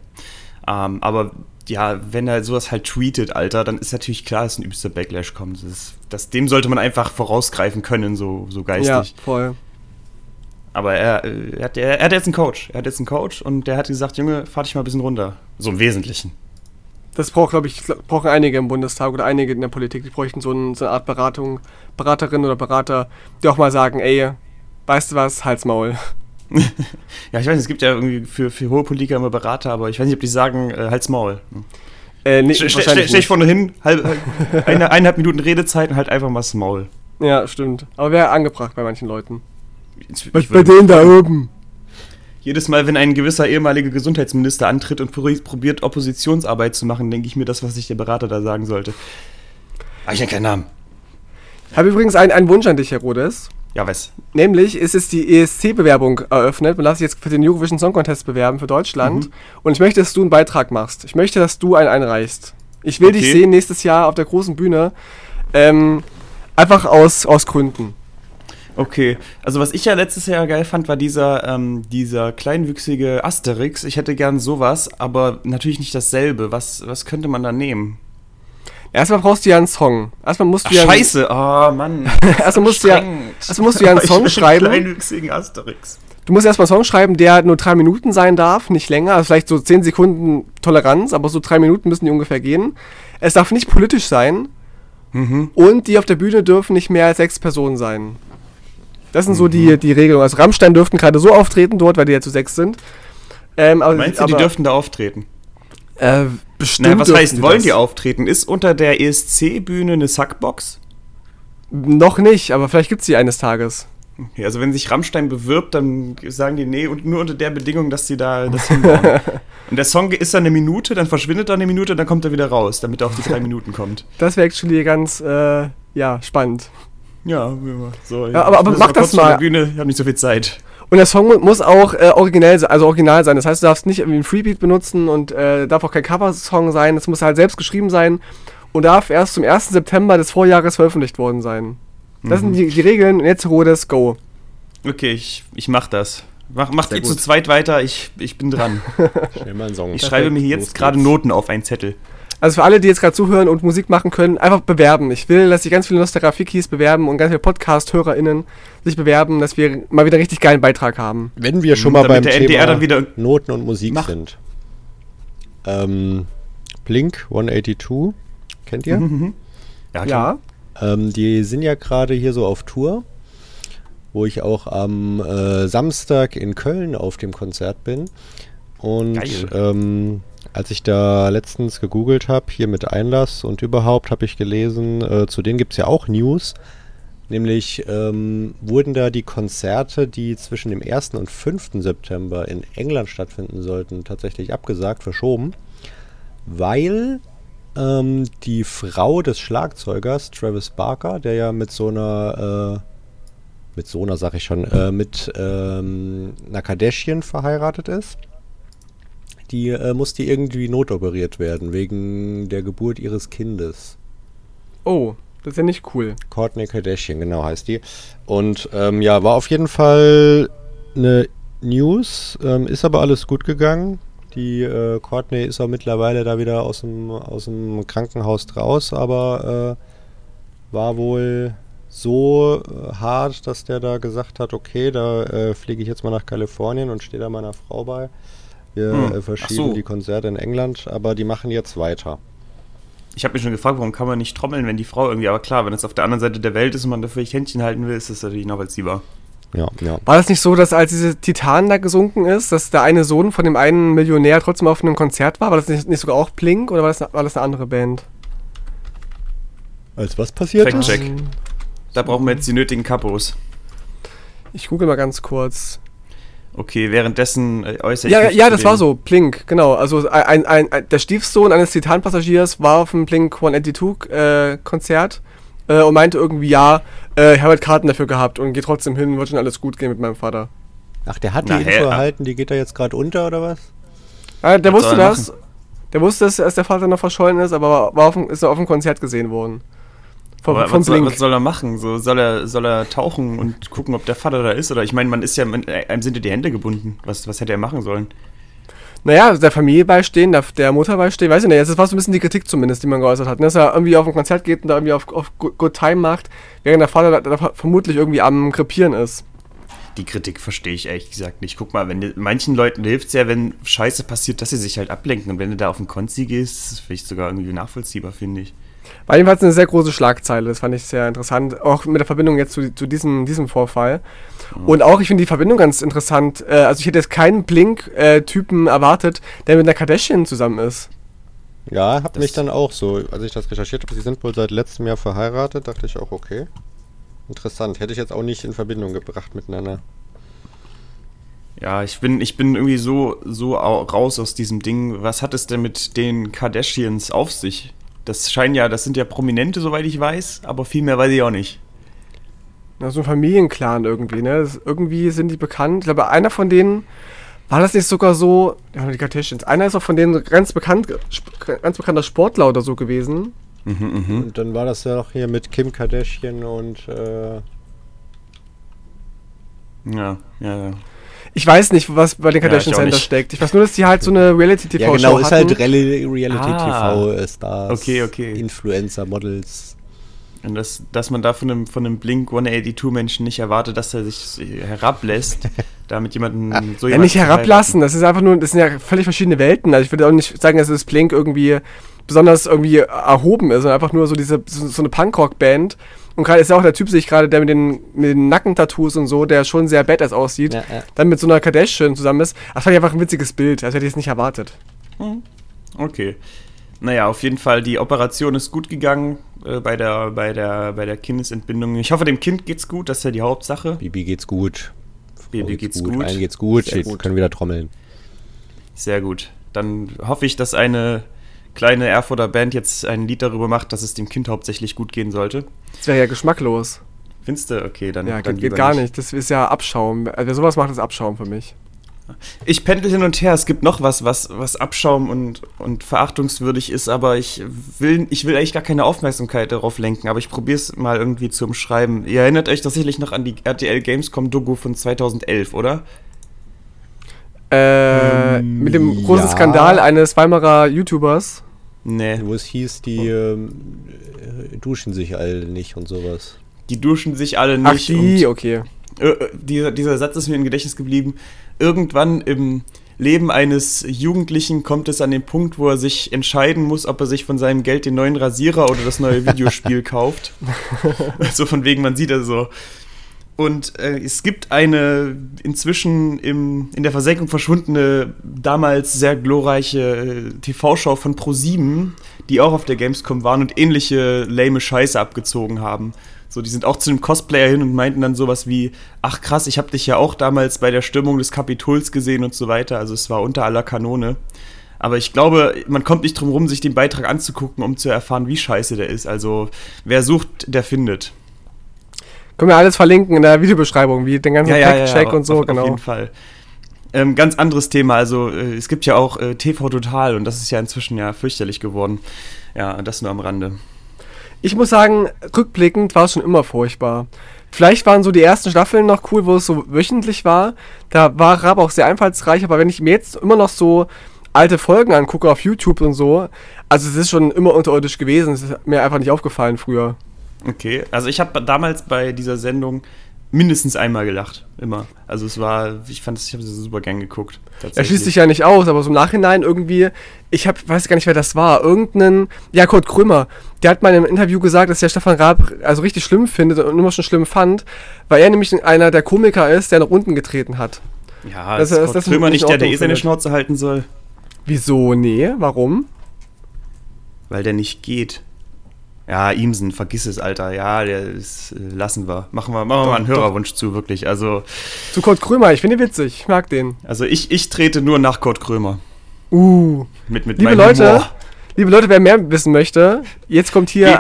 Aber ja, wenn er sowas halt tweetet, Alter, dann ist natürlich klar, dass ein übelster Backlash kommt. Dem sollte man einfach vorausgreifen können, so geistig. Ja, voll. Aber er hat jetzt einen Coach. Und der hat gesagt, Junge, fahr dich mal ein bisschen runter. So im Wesentlichen. Das brauchen einige im Bundestag oder einige in der Politik. Die bräuchten so eine Art Beraterin oder Berater, die auch mal sagen, ey, weißt du was, halt's Maul. Ja, ich weiß nicht, es gibt ja irgendwie für hohe Politiker immer Berater, aber ich weiß nicht, ob die sagen, halt's Maul. Nee, stell dich vorne hin, eineinhalb Minuten Redezeit und halt einfach mal das Maul. Ja, stimmt. Aber wäre angebracht bei manchen Leuten. Was bei denen da oben? Jedes Mal, wenn ein gewisser ehemaliger Gesundheitsminister antritt und probiert, Oppositionsarbeit zu machen, denke ich mir das, was sich der Berater da sagen sollte. Aber ich habe keinen Namen. Ich habe übrigens einen Wunsch an dich, Herr Rodes. Ja, was? Nämlich ist es die ESC-Bewerbung eröffnet. Man lässt sich jetzt für den Eurovision Song Contest bewerben für Deutschland. Und ich möchte, dass du einen Beitrag machst. Ich möchte, dass du einen einreichst. Ich will dich sehen nächstes Jahr auf der großen Bühne. Einfach aus Gründen. Okay, also was ich ja letztes Jahr geil fand, war dieser kleinwüchsige Asterix. Ich hätte gern sowas, aber natürlich nicht dasselbe. Was könnte man da nehmen? Erstmal brauchst du ja einen Song. Scheiße, oh Mann. Erstmal musst du ja einen Song schreiben. Kleinwüchsigen Asterix. Du musst erstmal einen Song schreiben, der nur 3 Minuten sein darf, nicht länger. Also vielleicht so 10 Sekunden Toleranz, aber so 3 Minuten müssen die ungefähr gehen. Es darf nicht politisch sein. Und die auf der Bühne dürfen nicht mehr als 6 Personen sein. Das sind so die Regelungen. Also Rammstein dürften gerade so auftreten dort, weil die ja zu 6 sind. Meinst du, die dürften da auftreten? Bestimmt. Was heißt, wollen die auftreten? Ist unter der ESC-Bühne eine Sackbox? Noch nicht, aber vielleicht gibt es die eines Tages. Okay, also wenn sich Rammstein bewirbt, dann sagen die, nee, und nur unter der Bedingung, dass sie da das hinbauen. Und der Song ist dann 1 Minute, dann verschwindet er 1 Minute, dann kommt er wieder raus, damit er auf die 3 Minuten kommt. Das wäre actually ganz, spannend. Ja, so. Ja, aber mach das mal. Auf der Bühne, ich habe nicht so viel Zeit. Und der Song muss auch original sein. Das heißt, du darfst nicht irgendwie einen Freebeat benutzen und darf auch kein Cover-Song sein. Es muss halt selbst geschrieben sein und darf erst zum 1. September des Vorjahres veröffentlicht worden sein. Das sind die Regeln. Und jetzt Rodes, go. Okay, ich mach das. Macht ihr zu zweit weiter, ich bin dran. Schnell mal einen Song. Ich schreibe mir jetzt gerade Noten auf einen Zettel. Also für alle, die jetzt gerade zuhören und Musik machen können, einfach bewerben. Ich will, dass sich ganz viele Nostalgie-Kis bewerben und ganz viele Podcast-HörerInnen sich bewerben, dass wir mal wieder richtig geilen Beitrag haben. Wenn wir schon mal beim der Thema NDR dann wieder Noten und Musik sind. Blink 182, kennt ihr? Ja, klar. Die sind ja gerade hier so auf Tour, wo ich auch am Samstag in Köln auf dem Konzert bin. Und als ich da letztens gegoogelt habe, hier mit Einlass und überhaupt, habe ich gelesen, zu denen gibt es ja auch News. Nämlich wurden da die Konzerte, die zwischen dem 1. und 5. September in England stattfinden sollten, tatsächlich abgesagt, verschoben, weil die Frau des Schlagzeugers, Travis Barker, der ja mit einer Kardashian verheiratet ist, die musste irgendwie notoperiert werden, wegen der Geburt ihres Kindes. Oh, das ist ja nicht cool. Kourtney Kardashian, genau heißt die. Und war auf jeden Fall eine News, ist aber alles gut gegangen. Die Kourtney ist auch mittlerweile da wieder aus dem Krankenhaus raus, aber war wohl so hart, dass der da gesagt hat, okay, da fliege ich jetzt mal nach Kalifornien und stehe da meiner Frau bei. Wir verschieben die Konzerte in England, aber die machen jetzt weiter. Ich habe mich schon gefragt, warum kann man nicht trommeln, wenn die Frau irgendwie, aber klar, wenn es auf der anderen Seite der Welt ist und man dafür Händchen halten will, ist das natürlich nachvollziehbar. Ja. War das nicht so, dass als diese Titan da gesunken ist, dass der eine Sohn von dem einen Millionär trotzdem auf einem Konzert war? War das nicht sogar auch Blink oder war das eine andere Band? Als was passiert ist? Fact-check. Da brauchen wir jetzt die nötigen Kapos. Ich google mal ganz kurz. Okay, währenddessen äußere ich mich Ja, zu das war so, Blink, genau. Also der Stiefsohn eines Titan-Passagiers war auf dem Blink 182 Konzert und meinte irgendwie, ich habe halt Karten dafür gehabt und geht trotzdem hin, wird schon alles gut gehen mit meinem Vater. Ach, der hat die Info erhalten, die geht da jetzt gerade unter, oder was? Der wusste das. Der wusste es, als der Vater noch verschollen ist, aber ist auf dem Konzert gesehen worden. Was soll er machen? So, soll er tauchen und gucken, ob der Vater da ist? Oder ich meine, man ist ja, einem sind ja die Hände gebunden. Was hätte er machen sollen? Naja, der Familie beistehen, der Mutter beistehen, weiß ich nicht. Das war so ein bisschen die Kritik zumindest, die man geäußert hat. Dass er irgendwie auf ein Konzert geht und da irgendwie auf Good Time macht, während der Vater da vermutlich irgendwie am Krepieren ist. Die Kritik verstehe ich ehrlich gesagt nicht. Guck mal, manchen Leuten hilft es ja, wenn Scheiße passiert, dass sie sich halt ablenken. Und wenn du da auf den Konzi gehst, ist das vielleicht sogar irgendwie nachvollziehbar, finde ich. War jedenfalls eine sehr große Schlagzeile, das fand ich sehr interessant, auch mit der Verbindung jetzt zu diesem Vorfall. Und auch, ich finde die Verbindung ganz interessant, also ich hätte jetzt keinen Blink-Typen erwartet, der mit einer Kardashian zusammen ist. Ja, hab mich dann auch so, als ich das recherchiert habe, sie sind wohl seit letztem Jahr verheiratet, dachte ich auch, okay, interessant, hätte ich jetzt auch nicht in Verbindung gebracht miteinander. Ja, ich bin irgendwie so raus aus diesem Ding. Was hat es denn mit den Kardashians auf sich? Das sind ja Prominente, soweit ich weiß, aber viel mehr weiß ich auch nicht. Na, so ein Familienclan irgendwie, ne? Irgendwie sind die bekannt. Ich glaube, einer von denen, war das nicht sogar so, ja, die Kardashians, einer ist auch von denen ganz bekannter Sportler oder so gewesen. Und dann war das ja noch hier mit Kim Kardashian und Ja. Ich weiß nicht, was bei den Kardashians dahinter steckt. Ich weiß nur, dass die halt so eine Reality-TV-Show hatten. Ja, genau, ist halt Reality-TV-Stars, okay. Influencer, Models. Und dass man da von einem Blink 182-Menschen nicht erwartet, dass er sich herablässt, da mit jemandem so nicht herablassen, das ist einfach nur, das sind ja völlig verschiedene Welten. Also ich würde auch nicht sagen, dass das Blink irgendwie besonders irgendwie erhoben ist, sondern einfach nur so eine Punkrock-Band. Und gerade ist ja auch der Typ, der mit den Nackentattoos und so, der schon sehr badass aussieht, dann mit so einer Kardashian zusammen ist. Das fand ich einfach ein witziges Bild, das hätte ich jetzt nicht erwartet. Okay. Naja, auf jeden Fall, die Operation ist gut gegangen bei der Kindesentbindung. Ich hoffe, dem Kind geht's gut, das ist ja die Hauptsache. Bibi geht's gut. Baby geht's gut. Allen geht's gut, können wieder trommeln. Sehr gut. Dann hoffe ich, dass eine kleine Erfurter Band jetzt ein Lied darüber macht, dass es dem Kind hauptsächlich gut gehen sollte. Das wäre ja geschmacklos. Findest du? Okay, dann. Ja, geht gar nicht. Das ist ja Abschaum. Wer sowas macht, ist Abschaum für mich. Ich pendel hin und her. Es gibt noch was Abschaum und verachtungswürdig ist, aber ich will eigentlich gar keine Aufmerksamkeit darauf lenken, aber ich probiere es mal irgendwie zu umschreiben. Ihr erinnert euch doch sicherlich noch an die RTL Gamescom-Doku von 2011, oder? Mit dem großen Skandal eines Weimarer YouTubers. Nee. Wo es hieß, die duschen sich alle nicht und sowas. Die duschen sich alle nicht. Ach, okay. Dieser Satz ist mir im Gedächtnis geblieben. Irgendwann im Leben eines Jugendlichen kommt es an den Punkt, wo er sich entscheiden muss, ob er sich von seinem Geld den neuen Rasierer oder das neue Videospiel kauft. So von wegen, man sieht das so. Und es gibt eine inzwischen in der Versenkung verschwundene, damals sehr glorreiche TV-Show von ProSieben, die auch auf der Gamescom waren und ähnliche lame Scheiße abgezogen haben. So, die sind auch zu einem Cosplayer hin und meinten dann sowas wie, ach krass, ich hab dich ja auch damals bei der Stürmung des Kapitols gesehen und so weiter. Also es war unter aller Kanone. Aber ich glaube, man kommt nicht drum rum, sich den Beitrag anzugucken, um zu erfahren, wie scheiße der ist. Also wer sucht, der findet. Können wir alles verlinken in der Videobeschreibung, wie den ganzen Fact-Check und so, genau. Auf jeden Fall. Ganz anderes Thema, also es gibt ja auch TV Total und das ist ja inzwischen ja fürchterlich geworden. Ja, das nur am Rande. Ich muss sagen, rückblickend war es schon immer furchtbar. Vielleicht waren so die ersten Staffeln noch cool, wo es so wöchentlich war. Da war Raab auch sehr einfallsreich, aber wenn ich mir jetzt immer noch so alte Folgen angucke auf YouTube und so, also es ist schon immer unterirdisch gewesen, es ist mir einfach nicht aufgefallen früher. Okay, also ich habe damals bei dieser Sendung mindestens einmal gelacht, immer. Also ich habe sie super gern geguckt. Er schließt sich ja nicht aus, aber so im Nachhinein irgendwie, weiß gar nicht, wer das war, Kurt Krömer, der hat mal in einem Interview gesagt, dass er Stefan Raab also richtig schlimm findet und immer schon schlimm fand, weil er nämlich einer der Komiker ist, der nach unten getreten hat. Ja, ist Kurt Krömer nicht der seine Schnauze halten soll? Wieso? Nee, warum? Weil der nicht geht. Ja, Imsen, vergiss es, Alter. Ja, lassen wir. Machen wir mal einen Hörerwunsch zu, wirklich. Also zu Kurt Krömer, ich finde ihn witzig, ich mag den. Also ich trete nur nach Kurt Krömer. Mit liebe Leute, wer mehr wissen möchte, jetzt kommt hier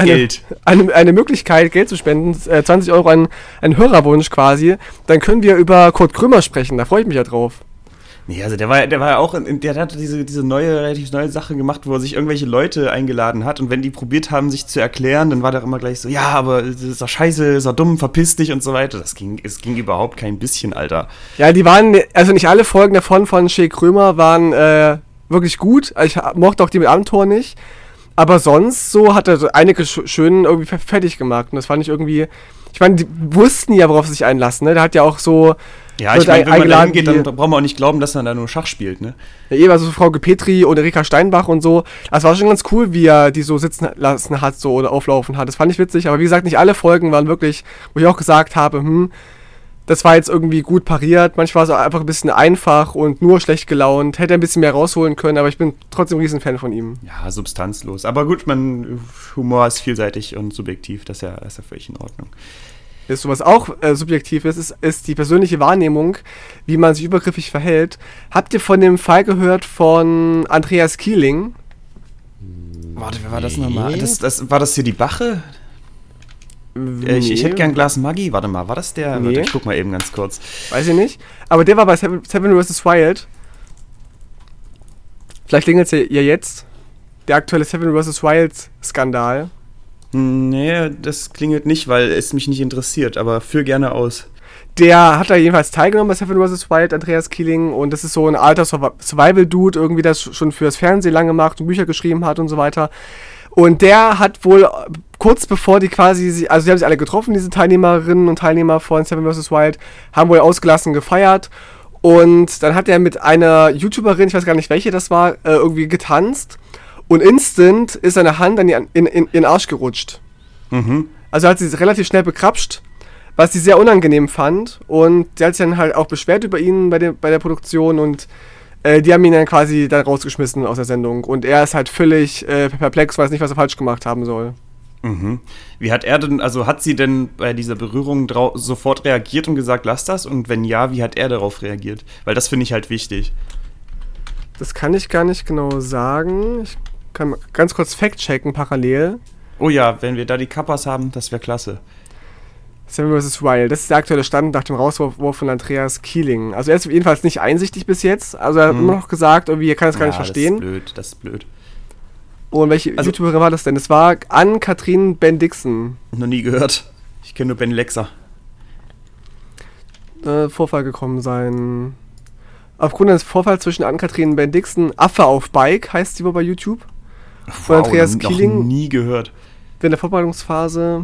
eine Möglichkeit, Geld zu spenden, 20 Euro ein Hörerwunsch quasi. Dann können wir über Kurt Krömer sprechen, da freue ich mich ja drauf. Nee, also der war ja auch, der hatte diese relativ neue Sache gemacht, wo er sich irgendwelche Leute eingeladen hat und wenn die probiert haben, sich zu erklären, dann war der immer gleich so, ja, aber das ist doch scheiße, ist doch dumm, verpiss dich und so weiter. Es ging überhaupt kein bisschen, Alter. Ja, die waren, also nicht alle Folgen davon von Shea Krömer waren wirklich gut. Ich mochte auch die mit Abenteuer nicht. Aber sonst so hat er so einige schön irgendwie fertig gemacht und das fand ich irgendwie, ich meine, die wussten ja, worauf sie sich einlassen, ne? Der hat ja auch so. Ja, ich meine, wenn man da hingeht, dann braucht man auch nicht glauben, dass man da nur Schach spielt, ne? Ja, eben, also Frau Petri und Erika Steinbach und so. Das war schon ganz cool, wie er die so sitzen lassen hat so oder auflaufen hat. Das fand ich witzig, aber wie gesagt, nicht alle Folgen waren wirklich, wo ich auch gesagt habe, das war jetzt irgendwie gut pariert. Manchmal war es auch einfach ein bisschen einfach und nur schlecht gelaunt. Hätte ein bisschen mehr rausholen können, aber ich bin trotzdem ein Riesenfan von ihm. Ja, substanzlos. Aber gut, Humor ist vielseitig und subjektiv, das ist ja völlig in Ordnung. Ist sowas auch subjektiv ist die persönliche Wahrnehmung, wie man sich übergriffig verhält. Habt ihr von dem Fall gehört von Andreas Kieling? Warte, wer war das nochmal? War das hier die Bache? Nee. Ich hätte gern ein Glas Maggi. Warte mal, war das der? Nee. Warte, ich guck mal eben ganz kurz. Weiß ich nicht. Aber der war bei Seven vs. Wild. Vielleicht klingelt es ja jetzt. Der aktuelle Seven vs. Wild Skandal. Nee, das klingelt nicht, weil es mich nicht interessiert, aber führ gerne aus. Der hat da jedenfalls teilgenommen bei Seven vs. Wild, Andreas Kieling, und das ist so ein alter Survival-Dude, irgendwie das schon fürs Fernsehen lange macht und Bücher geschrieben hat und so weiter. Und der hat wohl kurz bevor die quasi, also die haben sich alle getroffen, diese Teilnehmerinnen und Teilnehmer von Seven vs. Wild, haben wohl ausgelassen gefeiert. Und dann hat er mit einer YouTuberin, ich weiß gar nicht welche das war, irgendwie getanzt. Und instant ist seine Hand in ihren Arsch gerutscht. Mhm. Also hat sie relativ schnell bekrapscht, was sie sehr unangenehm fand. Und sie hat sich dann halt auch beschwert über ihn bei der Produktion und die haben ihn dann quasi dann rausgeschmissen aus der Sendung. Und er ist halt völlig perplex, weiß nicht, was er falsch gemacht haben soll. Mhm. Wie hat er denn, also hat sie denn bei dieser Berührung sofort reagiert und gesagt, lass das? Und wenn ja, wie hat er darauf reagiert? Weil das finde ich halt wichtig. Das kann ich gar nicht genau sagen. Ich kann ganz kurz fact-checken parallel. Oh ja, wenn wir da die Kappas haben, das wäre klasse. Seven vs. Wild, das ist der aktuelle Stand nach dem Rauswurf von Andreas Kieling. Also er ist jedenfalls nicht einsichtig bis jetzt. Also er hat immer noch gesagt, irgendwie, er kann das gar nicht verstehen. Das ist blöd. Und welche YouTuberin war das denn? Das war Ann-Kathrin Bendixen. Noch nie gehört. Ich kenne nur Ben Lexer. Vorfall gekommen sein. Aufgrund eines Vorfalls zwischen Ann-Kathrin Bendixen, Affe auf Bike heißt sie wohl bei YouTube. von Andreas Kieling. Noch nie gehört. Während der Vorbereitungsphase.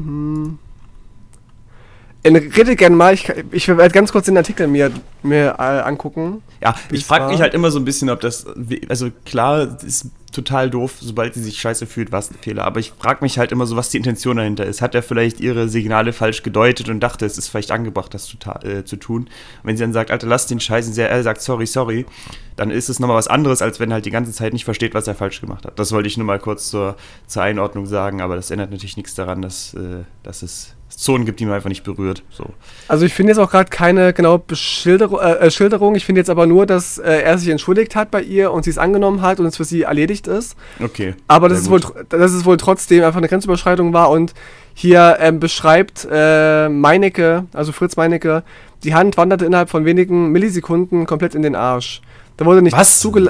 Redet gerne mal, ich werde ganz kurz den Artikel mir angucken. Ja, ich frage mich halt immer so ein bisschen, ob das, also klar, das ist total doof, sobald sie sich scheiße fühlt, war es ein Fehler, aber ich frage mich halt immer so, was die Intention dahinter ist. Hat er vielleicht ihre Signale falsch gedeutet und dachte, es ist vielleicht angebracht, das zu tun? Und wenn sie dann sagt, Alter, lass den Scheiß, und er sagt, sorry, dann ist es nochmal was anderes, als wenn er halt die ganze Zeit nicht versteht, was er falsch gemacht hat. Das wollte ich nur mal kurz zur Einordnung sagen, aber das ändert natürlich nichts daran, dass es Zonen gibt, die man einfach nicht berührt. So. Also ich finde jetzt auch gerade keine genaue Schilderung. Ich finde jetzt aber nur, dass er sich entschuldigt hat bei ihr und sie es angenommen hat und es für sie erledigt ist. Okay. Aber dass es wohl trotzdem einfach eine Grenzüberschreitung war und hier beschreibt Meinecke, also Fritz Meinecke, die Hand wanderte innerhalb von wenigen Millisekunden komplett in den Arsch. Da wurde nicht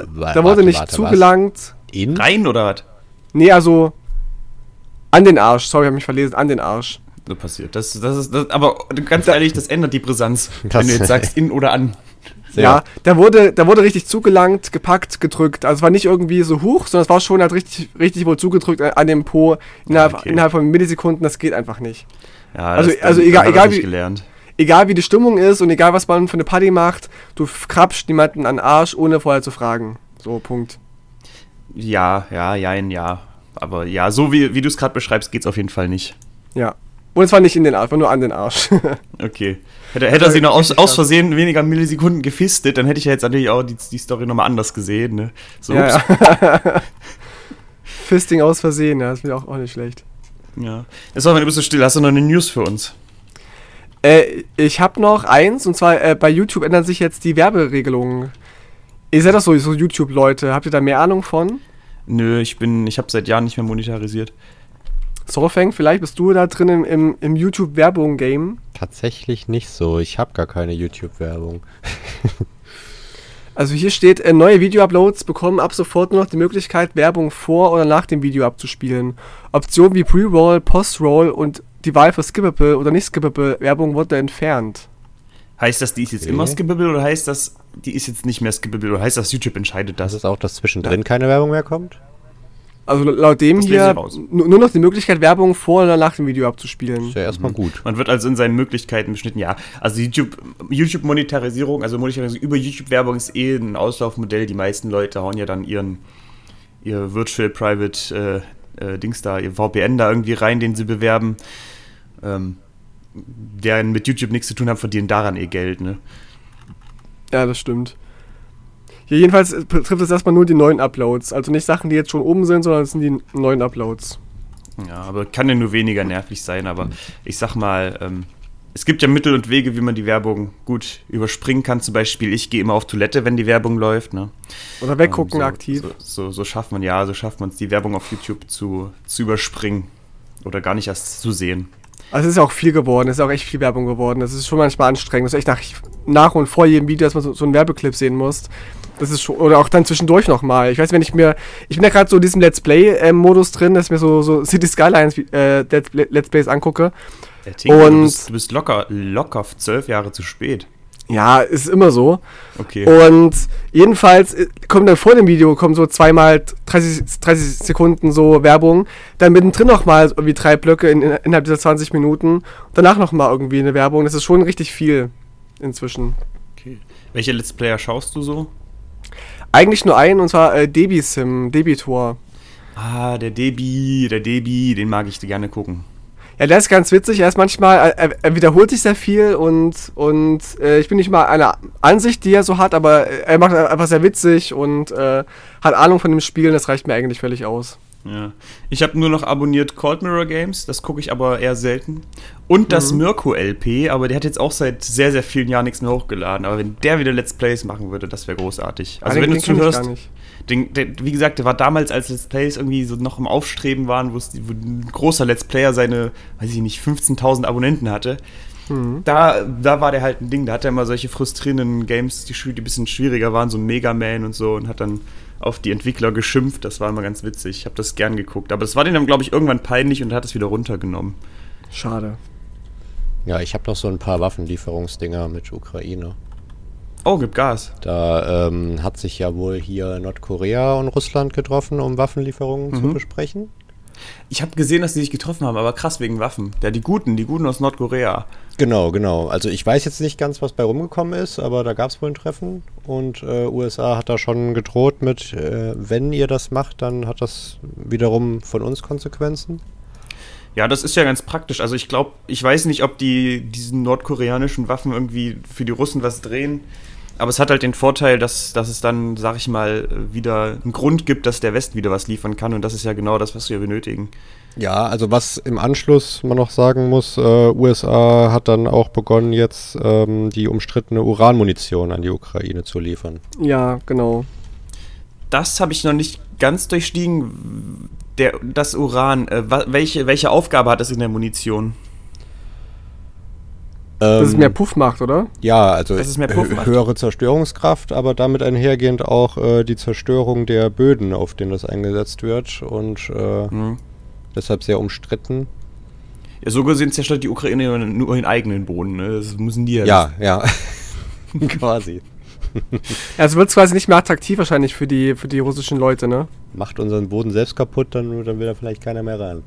zugelangt. In? Rein oder was? Nee, also an den Arsch. Sorry, ich habe mich verlesen. An den Arsch. So passiert. Das ist, aber ganz ehrlich, das ändert die Brisanz, wenn du jetzt sagst, in oder an. Ja, da wurde richtig zugelangt, gepackt, gedrückt. Also es war nicht irgendwie so hoch, sondern es war schon halt richtig wohl zugedrückt an dem Po innerhalb von Millisekunden. Das geht einfach nicht. Ja, also egal wie die Stimmung ist und egal was man für eine Party macht, du krapschst niemanden an den Arsch, ohne vorher zu fragen. So, Punkt. Ja. Aber ja, so wie du es gerade beschreibst, geht's auf jeden Fall nicht. Ja. Und es war nicht in den Arsch, war nur an den Arsch. Okay. Hätte er sie noch aus Versehen weniger Millisekunden gefistet, dann hätte ich ja jetzt natürlich auch die Story nochmal anders gesehen, ne? So, ja. Fisting aus Versehen, ja, das wäre auch nicht schlecht. Ja. Jetzt du bist so still, hast du noch eine News für uns? Ich habe noch eins, und zwar bei YouTube ändern sich jetzt die Werberegelungen. Ihr seid doch so YouTube-Leute, habt ihr da mehr Ahnung von? Nö, ich habe seit Jahren nicht mehr monetarisiert. Solfang, vielleicht bist du da drin im YouTube-Werbung-Game? Tatsächlich nicht so. Ich habe gar keine YouTube-Werbung. Also hier steht, neue Video-Uploads bekommen ab sofort nur noch die Möglichkeit, Werbung vor oder nach dem Video abzuspielen. Optionen wie Pre-Roll, Post-Roll und die Wahl für Skippable oder nicht Skippable Werbung wurde entfernt. Heißt das, die ist jetzt immer skippable oder heißt das, die ist jetzt nicht mehr skippable oder heißt das, YouTube entscheidet das? Das ist auch, dass zwischendrin keine Werbung mehr kommt? Also laut dem hier nur noch die Möglichkeit, Werbung vor oder nach dem Video abzuspielen. Ist ja erstmal gut. Man wird also in seinen Möglichkeiten beschnitten, ja. Also YouTube-Monetarisierung, also Monetarisierung über YouTube-Werbung ist ein Auslaufmodell. Die meisten Leute hauen ja dann ihr Virtual Private Dings da, ihr VPN da irgendwie rein, den sie bewerben. Der mit YouTube nichts zu tun haben, verdienen daran Geld, ne? Ja, das stimmt. Hier jedenfalls betrifft es erstmal nur die neuen Uploads. Also nicht Sachen, die jetzt schon oben sind, sondern es sind die neuen Uploads. Ja, aber kann ja nur weniger nervig sein. Aber ich sag mal, es gibt ja Mittel und Wege, wie man die Werbung gut überspringen kann. Zum Beispiel, ich gehe immer auf Toilette, wenn die Werbung läuft. Ne? Oder weggucken aktiv. So schafft man es, die Werbung auf YouTube zu überspringen. Oder gar nicht erst zu sehen. Also es ist auch viel geworden, es ist auch echt viel Werbung geworden. Das ist schon manchmal anstrengend. Das ist echt nach und vor jedem Video, dass man so einen Werbeclip sehen muss. Das ist schon, oder auch dann zwischendurch nochmal. Ich weiß, ich bin ja gerade so in diesem Let's Play-Modus drin, dass ich mir so City Skylines Let's Plays angucke. Du bist locker 12 Jahre zu spät. Ja, ist immer so. Okay. Und jedenfalls kommt dann vor dem Video so zweimal 30 Sekunden so Werbung, dann mittendrin nochmal irgendwie 3 Blöcke innerhalb dieser 20 Minuten, danach nochmal irgendwie eine Werbung. Das ist schon richtig viel inzwischen. Okay. Welche Let's Player schaust du so? Eigentlich nur einen, und zwar Debitor. Ah, der Debi, den mag ich gerne gucken. Ja, der ist ganz witzig. Er ist manchmal, er wiederholt sich sehr viel und ich bin nicht mal eine Ansicht, die er so hat, aber er macht einfach sehr witzig und hat Ahnung von dem Spielen. Das reicht mir eigentlich völlig aus. Ja. Ich habe nur noch abonniert Cold Mirror Games, das gucke ich aber eher selten. Und das Mirko LP, aber der hat jetzt auch seit sehr, sehr vielen Jahren nichts mehr hochgeladen. Aber wenn der wieder Let's Plays machen würde, das wäre großartig. Also wenn du zuhörst, wie gesagt, der war damals, als Let's Plays irgendwie so noch im Aufstreben waren, wo ein großer Let's Player seine, weiß ich nicht, 15.000 Abonnenten hatte. Da war der halt ein Ding, da hat er immer solche frustrierenden Games, die ein bisschen schwieriger waren, so Mega Man und so, und hat dann auf die Entwickler geschimpft. Das war immer ganz witzig. Ich habe das gern geguckt. Aber es war denen dann, glaube ich, irgendwann peinlich und hat es wieder runtergenommen. Schade. Ja, ich habe noch so ein paar Waffenlieferungsdinger mit Ukraine. Oh, gibt Gas. Da hat sich ja wohl hier Nordkorea und Russland getroffen, um Waffenlieferungen zu besprechen. Ich habe gesehen, dass die sich getroffen haben, aber krass wegen Waffen. Ja, die Guten aus Nordkorea. Genau. Also ich weiß jetzt nicht ganz, was bei rumgekommen ist, aber da gab es wohl ein Treffen und USA hat da schon gedroht mit, wenn ihr das macht, dann hat das wiederum von uns Konsequenzen. Ja, das ist ja ganz praktisch. Also ich weiß nicht, ob diesen nordkoreanischen Waffen irgendwie für die Russen was drehen. Aber es hat halt den Vorteil, dass es dann, sag ich mal, wieder einen Grund gibt, dass der Westen wieder was liefern kann. Und das ist ja genau das, was wir benötigen. Ja, also was im Anschluss man noch sagen muss, USA hat dann auch begonnen, jetzt die umstrittene Uranmunition an die Ukraine zu liefern. Ja, genau. Das habe ich noch nicht ganz durchstiegen. Das Uran, welche Aufgabe hat es in der Munition? Dass es mehr Puff macht, oder? Ja, also dass es mehr Puff macht. Höhere Zerstörungskraft, aber damit einhergehend auch die Zerstörung der Böden, auf denen das eingesetzt wird und deshalb sehr umstritten. Ja, so gesehen zerstört die Ukraine nur ihren eigenen Boden, ne? Das müssen die ja. Quasi. Ja, es wird quasi nicht mehr attraktiv wahrscheinlich für die russischen Leute, ne? Macht unseren Boden selbst kaputt, dann will da vielleicht keiner mehr rein.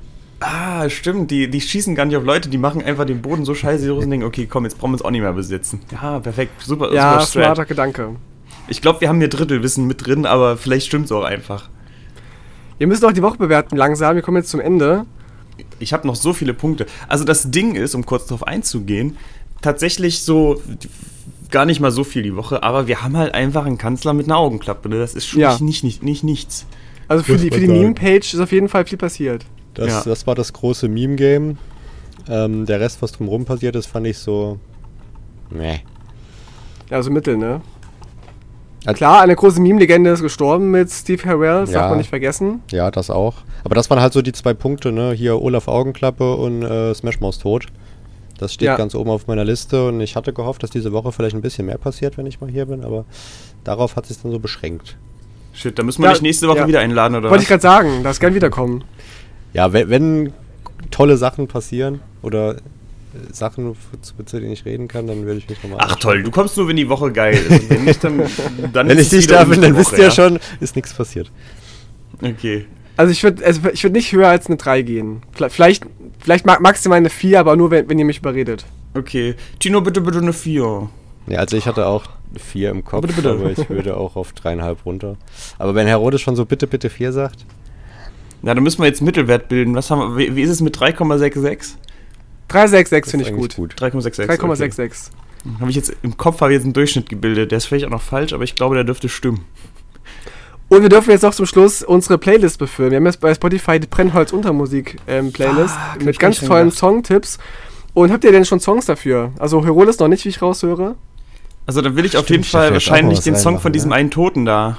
Ah, stimmt, die schießen gar nicht auf Leute, die machen einfach den Boden so scheiße, die Russen denken, okay, komm, jetzt brauchen wir es auch nicht mehr besitzen. Ja, perfekt, super. Ja, super smarter Gedanke. Ich glaube, wir haben hier Drittelwissen mit drin, aber vielleicht stimmt es auch einfach. Wir müssen auch die Woche bewerten langsam, wir kommen jetzt zum Ende. Ich habe noch so viele Punkte. Also das Ding ist, um kurz darauf einzugehen, tatsächlich so gar nicht mal so viel die Woche, aber wir haben halt einfach einen Kanzler mit einer Augenklappe. Ne? Das ist schon nicht nichts. Also für die Meme-Page ist auf jeden Fall viel passiert. Das war das große Meme-Game. Der Rest, was drumherum passiert ist, fand ich so... Meh. Ja, so mittel, ne? Klar, eine große Meme-Legende ist gestorben mit Steve Carell, das darf man nicht vergessen. Ja, das auch. Aber das waren halt so die 2 Punkte, ne? Hier Olaf Augenklappe und Smash Mouth tot. Das steht ganz oben auf meiner Liste und ich hatte gehofft, dass diese Woche vielleicht ein bisschen mehr passiert, wenn ich mal hier bin, aber darauf hat es sich dann so beschränkt. Shit, da müssen wir dich nächste Woche wieder einladen, oder? Wollte ich gerade sagen, darfst gern wiederkommen. Ja, wenn tolle Sachen passieren oder Sachen, zu denen ich reden kann, dann würde ich mich nochmal... Ach toll, du kommst nur, wenn die Woche geil ist. Und wenn nicht, dann wenn ich nicht da bin, dann wisst ihr ja schon, ist nichts passiert. Okay. Also ich würd nicht höher als eine 3 gehen. Vielleicht maximal eine 4, aber nur, wenn ihr mich überredet. Okay. Tino, bitte eine 4. Ja, also ich hatte auch 4 im Kopf, bitte. aber ich würde auch auf 3,5 runter. Aber wenn Herr Rode schon so bitte 4 sagt... Na, dann müssen wir jetzt Mittelwert bilden. Was haben wir, wie ist es mit 3,66? 3,66 finde ich gut. 3,66. 3,66. Okay. Habe ich jetzt im Kopf einen Durchschnitt gebildet. Der ist vielleicht auch noch falsch, aber ich glaube, der dürfte stimmen. Und wir dürfen jetzt noch zum Schluss unsere Playlist befüllen. Wir haben jetzt bei Spotify die Brennholz-Untermusik-Playlist mit ganz tollen Songtipps. Und habt ihr denn schon Songs dafür? Also Herodes noch nicht, wie ich raushöre. Also dann will ich auf jeden Fall wahrscheinlich den Song von diesem einen Toten da.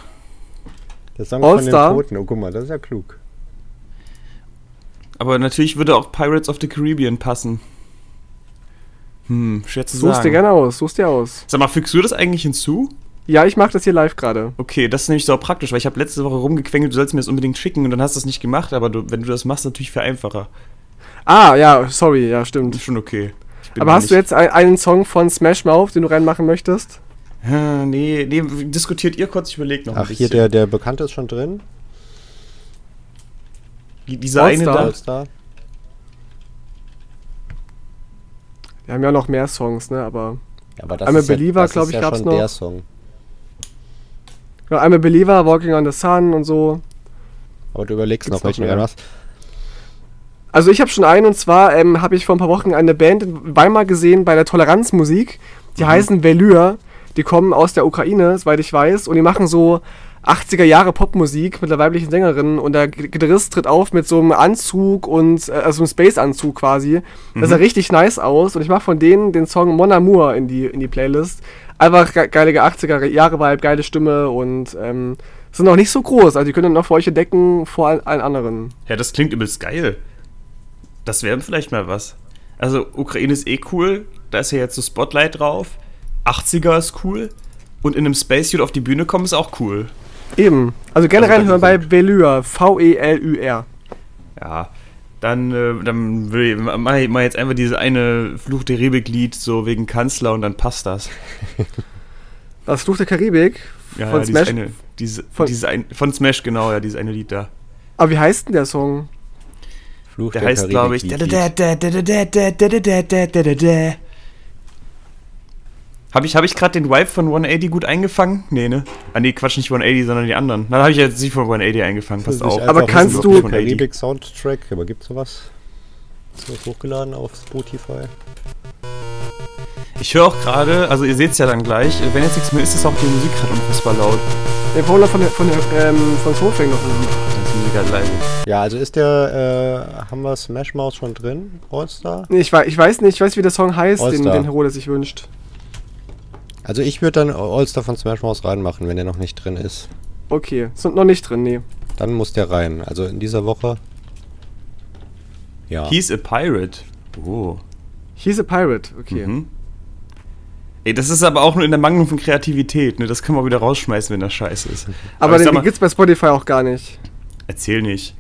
Der Song von dem Toten, oh guck mal, das ist ja klug. Aber natürlich würde auch Pirates of the Caribbean passen. Schwer zu sagen. Such's dir gerne aus, Sag mal, fügst du das eigentlich hinzu? Ja, ich mache das hier live gerade. Okay, das ist nämlich so praktisch, weil ich habe letzte Woche rumgequengelt, du sollst mir das unbedingt schicken und dann hast du das nicht gemacht, aber wenn du das machst, natürlich viel einfacher. Ah, ja, sorry, ja, stimmt. Ist schon okay. Aber hast du jetzt einen Song von Smash Mouth, den du reinmachen möchtest? Nee, diskutiert ihr kurz, ich überlege noch ein bisschen. Ach, hier der Bekannte ist schon drin. Dieser eine da. Wir haben ja noch mehr Songs, ne, aber... Ja, aber das I'm a ist Believer, glaube ich, ja gab's schon noch. Der Song. Ja, I'm a Believer, Walking on the Sun und so. Aber du überlegst Gibt's noch, welchen du hast. Also ich habe schon einen, und zwar habe ich vor ein paar Wochen eine Band in Weimar gesehen bei der Toleranzmusik. Die heißen Velour. Die kommen aus der Ukraine, soweit ich weiß. Und die machen so 80er Jahre Popmusik mit der weiblichen Sängerin. Und der Gitarrist tritt auf mit so einem Anzug und also einem Space-Anzug quasi. Das sah richtig nice aus. Und ich mache von denen den Song Mon Amour in die Playlist. Einfach geile 80er Jahre Vibe, geile Stimme und sind auch nicht so groß. Also die können dann auch für euch entdecken vor allen anderen. Ja, das klingt übelst geil. Das wäre vielleicht mal was. Also Ukraine ist cool. Da ist ja jetzt so Spotlight drauf. 80er ist cool. Und in einem Spacesuit auf die Bühne kommen ist auch cool. Eben. Also gerne reinhören bei Velour. V-E-L-U-R. Ja. Dann mach ich jetzt einfach diese eine Fluch der Rebek-Lied so wegen Kanzler und dann passt das. Das Fluch der Karibik Ja, von ja, Smash. von Smash, genau, ja, dieses eine Lied da. Aber wie heißt denn der Song? Fluch Der heißt, glaube ich. Habe ich gerade den Vibe von 180 gut eingefangen? Nee, ne? Ah, nee, Quatsch, nicht 180, sondern die anderen. Dann habe ich jetzt nicht von 180 eingefangen, passt auf. Aber kannst du- Karibik Soundtrack, aber gibt's sowas? Ist das hochgeladen auf Spotify? Ich höre auch gerade, also ihr seht es ja dann gleich, wenn jetzt nichts mehr ist, ist auch die Musik gerade unfassbar laut. Der Paula von Soulfang noch ein Lied. Das ist Musik halt leise. Ja, also ist der, haben wir Smash Mouth schon drin? All-Star? Nee, ich weiß nicht, wie der Song heißt, den All-Star. Hero, der sich wünscht. Also ich würde dann All-Star von Smash Mouth reinmachen, wenn der noch nicht drin ist. Okay, sind noch nicht drin, nee. Dann muss der rein. Also in dieser Woche. Ja. He's a Pirate. Oh. He's a Pirate, okay. Mhm. Ey, das ist aber auch nur in der Mangelung von Kreativität, ne? Das kann man wieder rausschmeißen, wenn das scheiße ist. Aber ich sag den mal, gibt's bei Spotify auch gar nicht. erzähl nicht.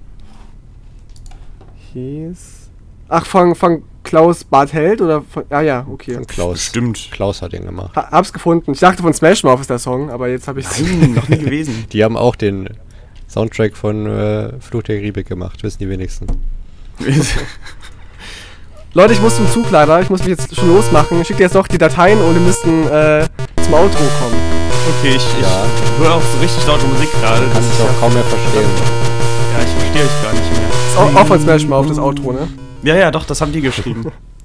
Ach, von Klaus Bartheld oder von. Ah ja, okay. Von Klaus. Stimmt. Klaus hat den gemacht. Hab's gefunden. Ich dachte von Smash Mouth ist der Song, aber jetzt habe ich's. Nein, noch nie gewesen. Die haben auch den Soundtrack von Fluch der Karibik gemacht, wissen die wenigsten. Leute, ich muss zum Zug leider. Ich muss mich jetzt schon losmachen. Ich schicke dir jetzt noch die Dateien und wir müssen zum Outro kommen. Okay, ich höre auch so richtig laute Musik gerade. Kann ich auch kaum mehr verstehen. Ja, ich verstehe euch gar nicht mehr. Ist auch von Smash Mouth das Outro, ne? Ja, doch, das haben die geschrieben.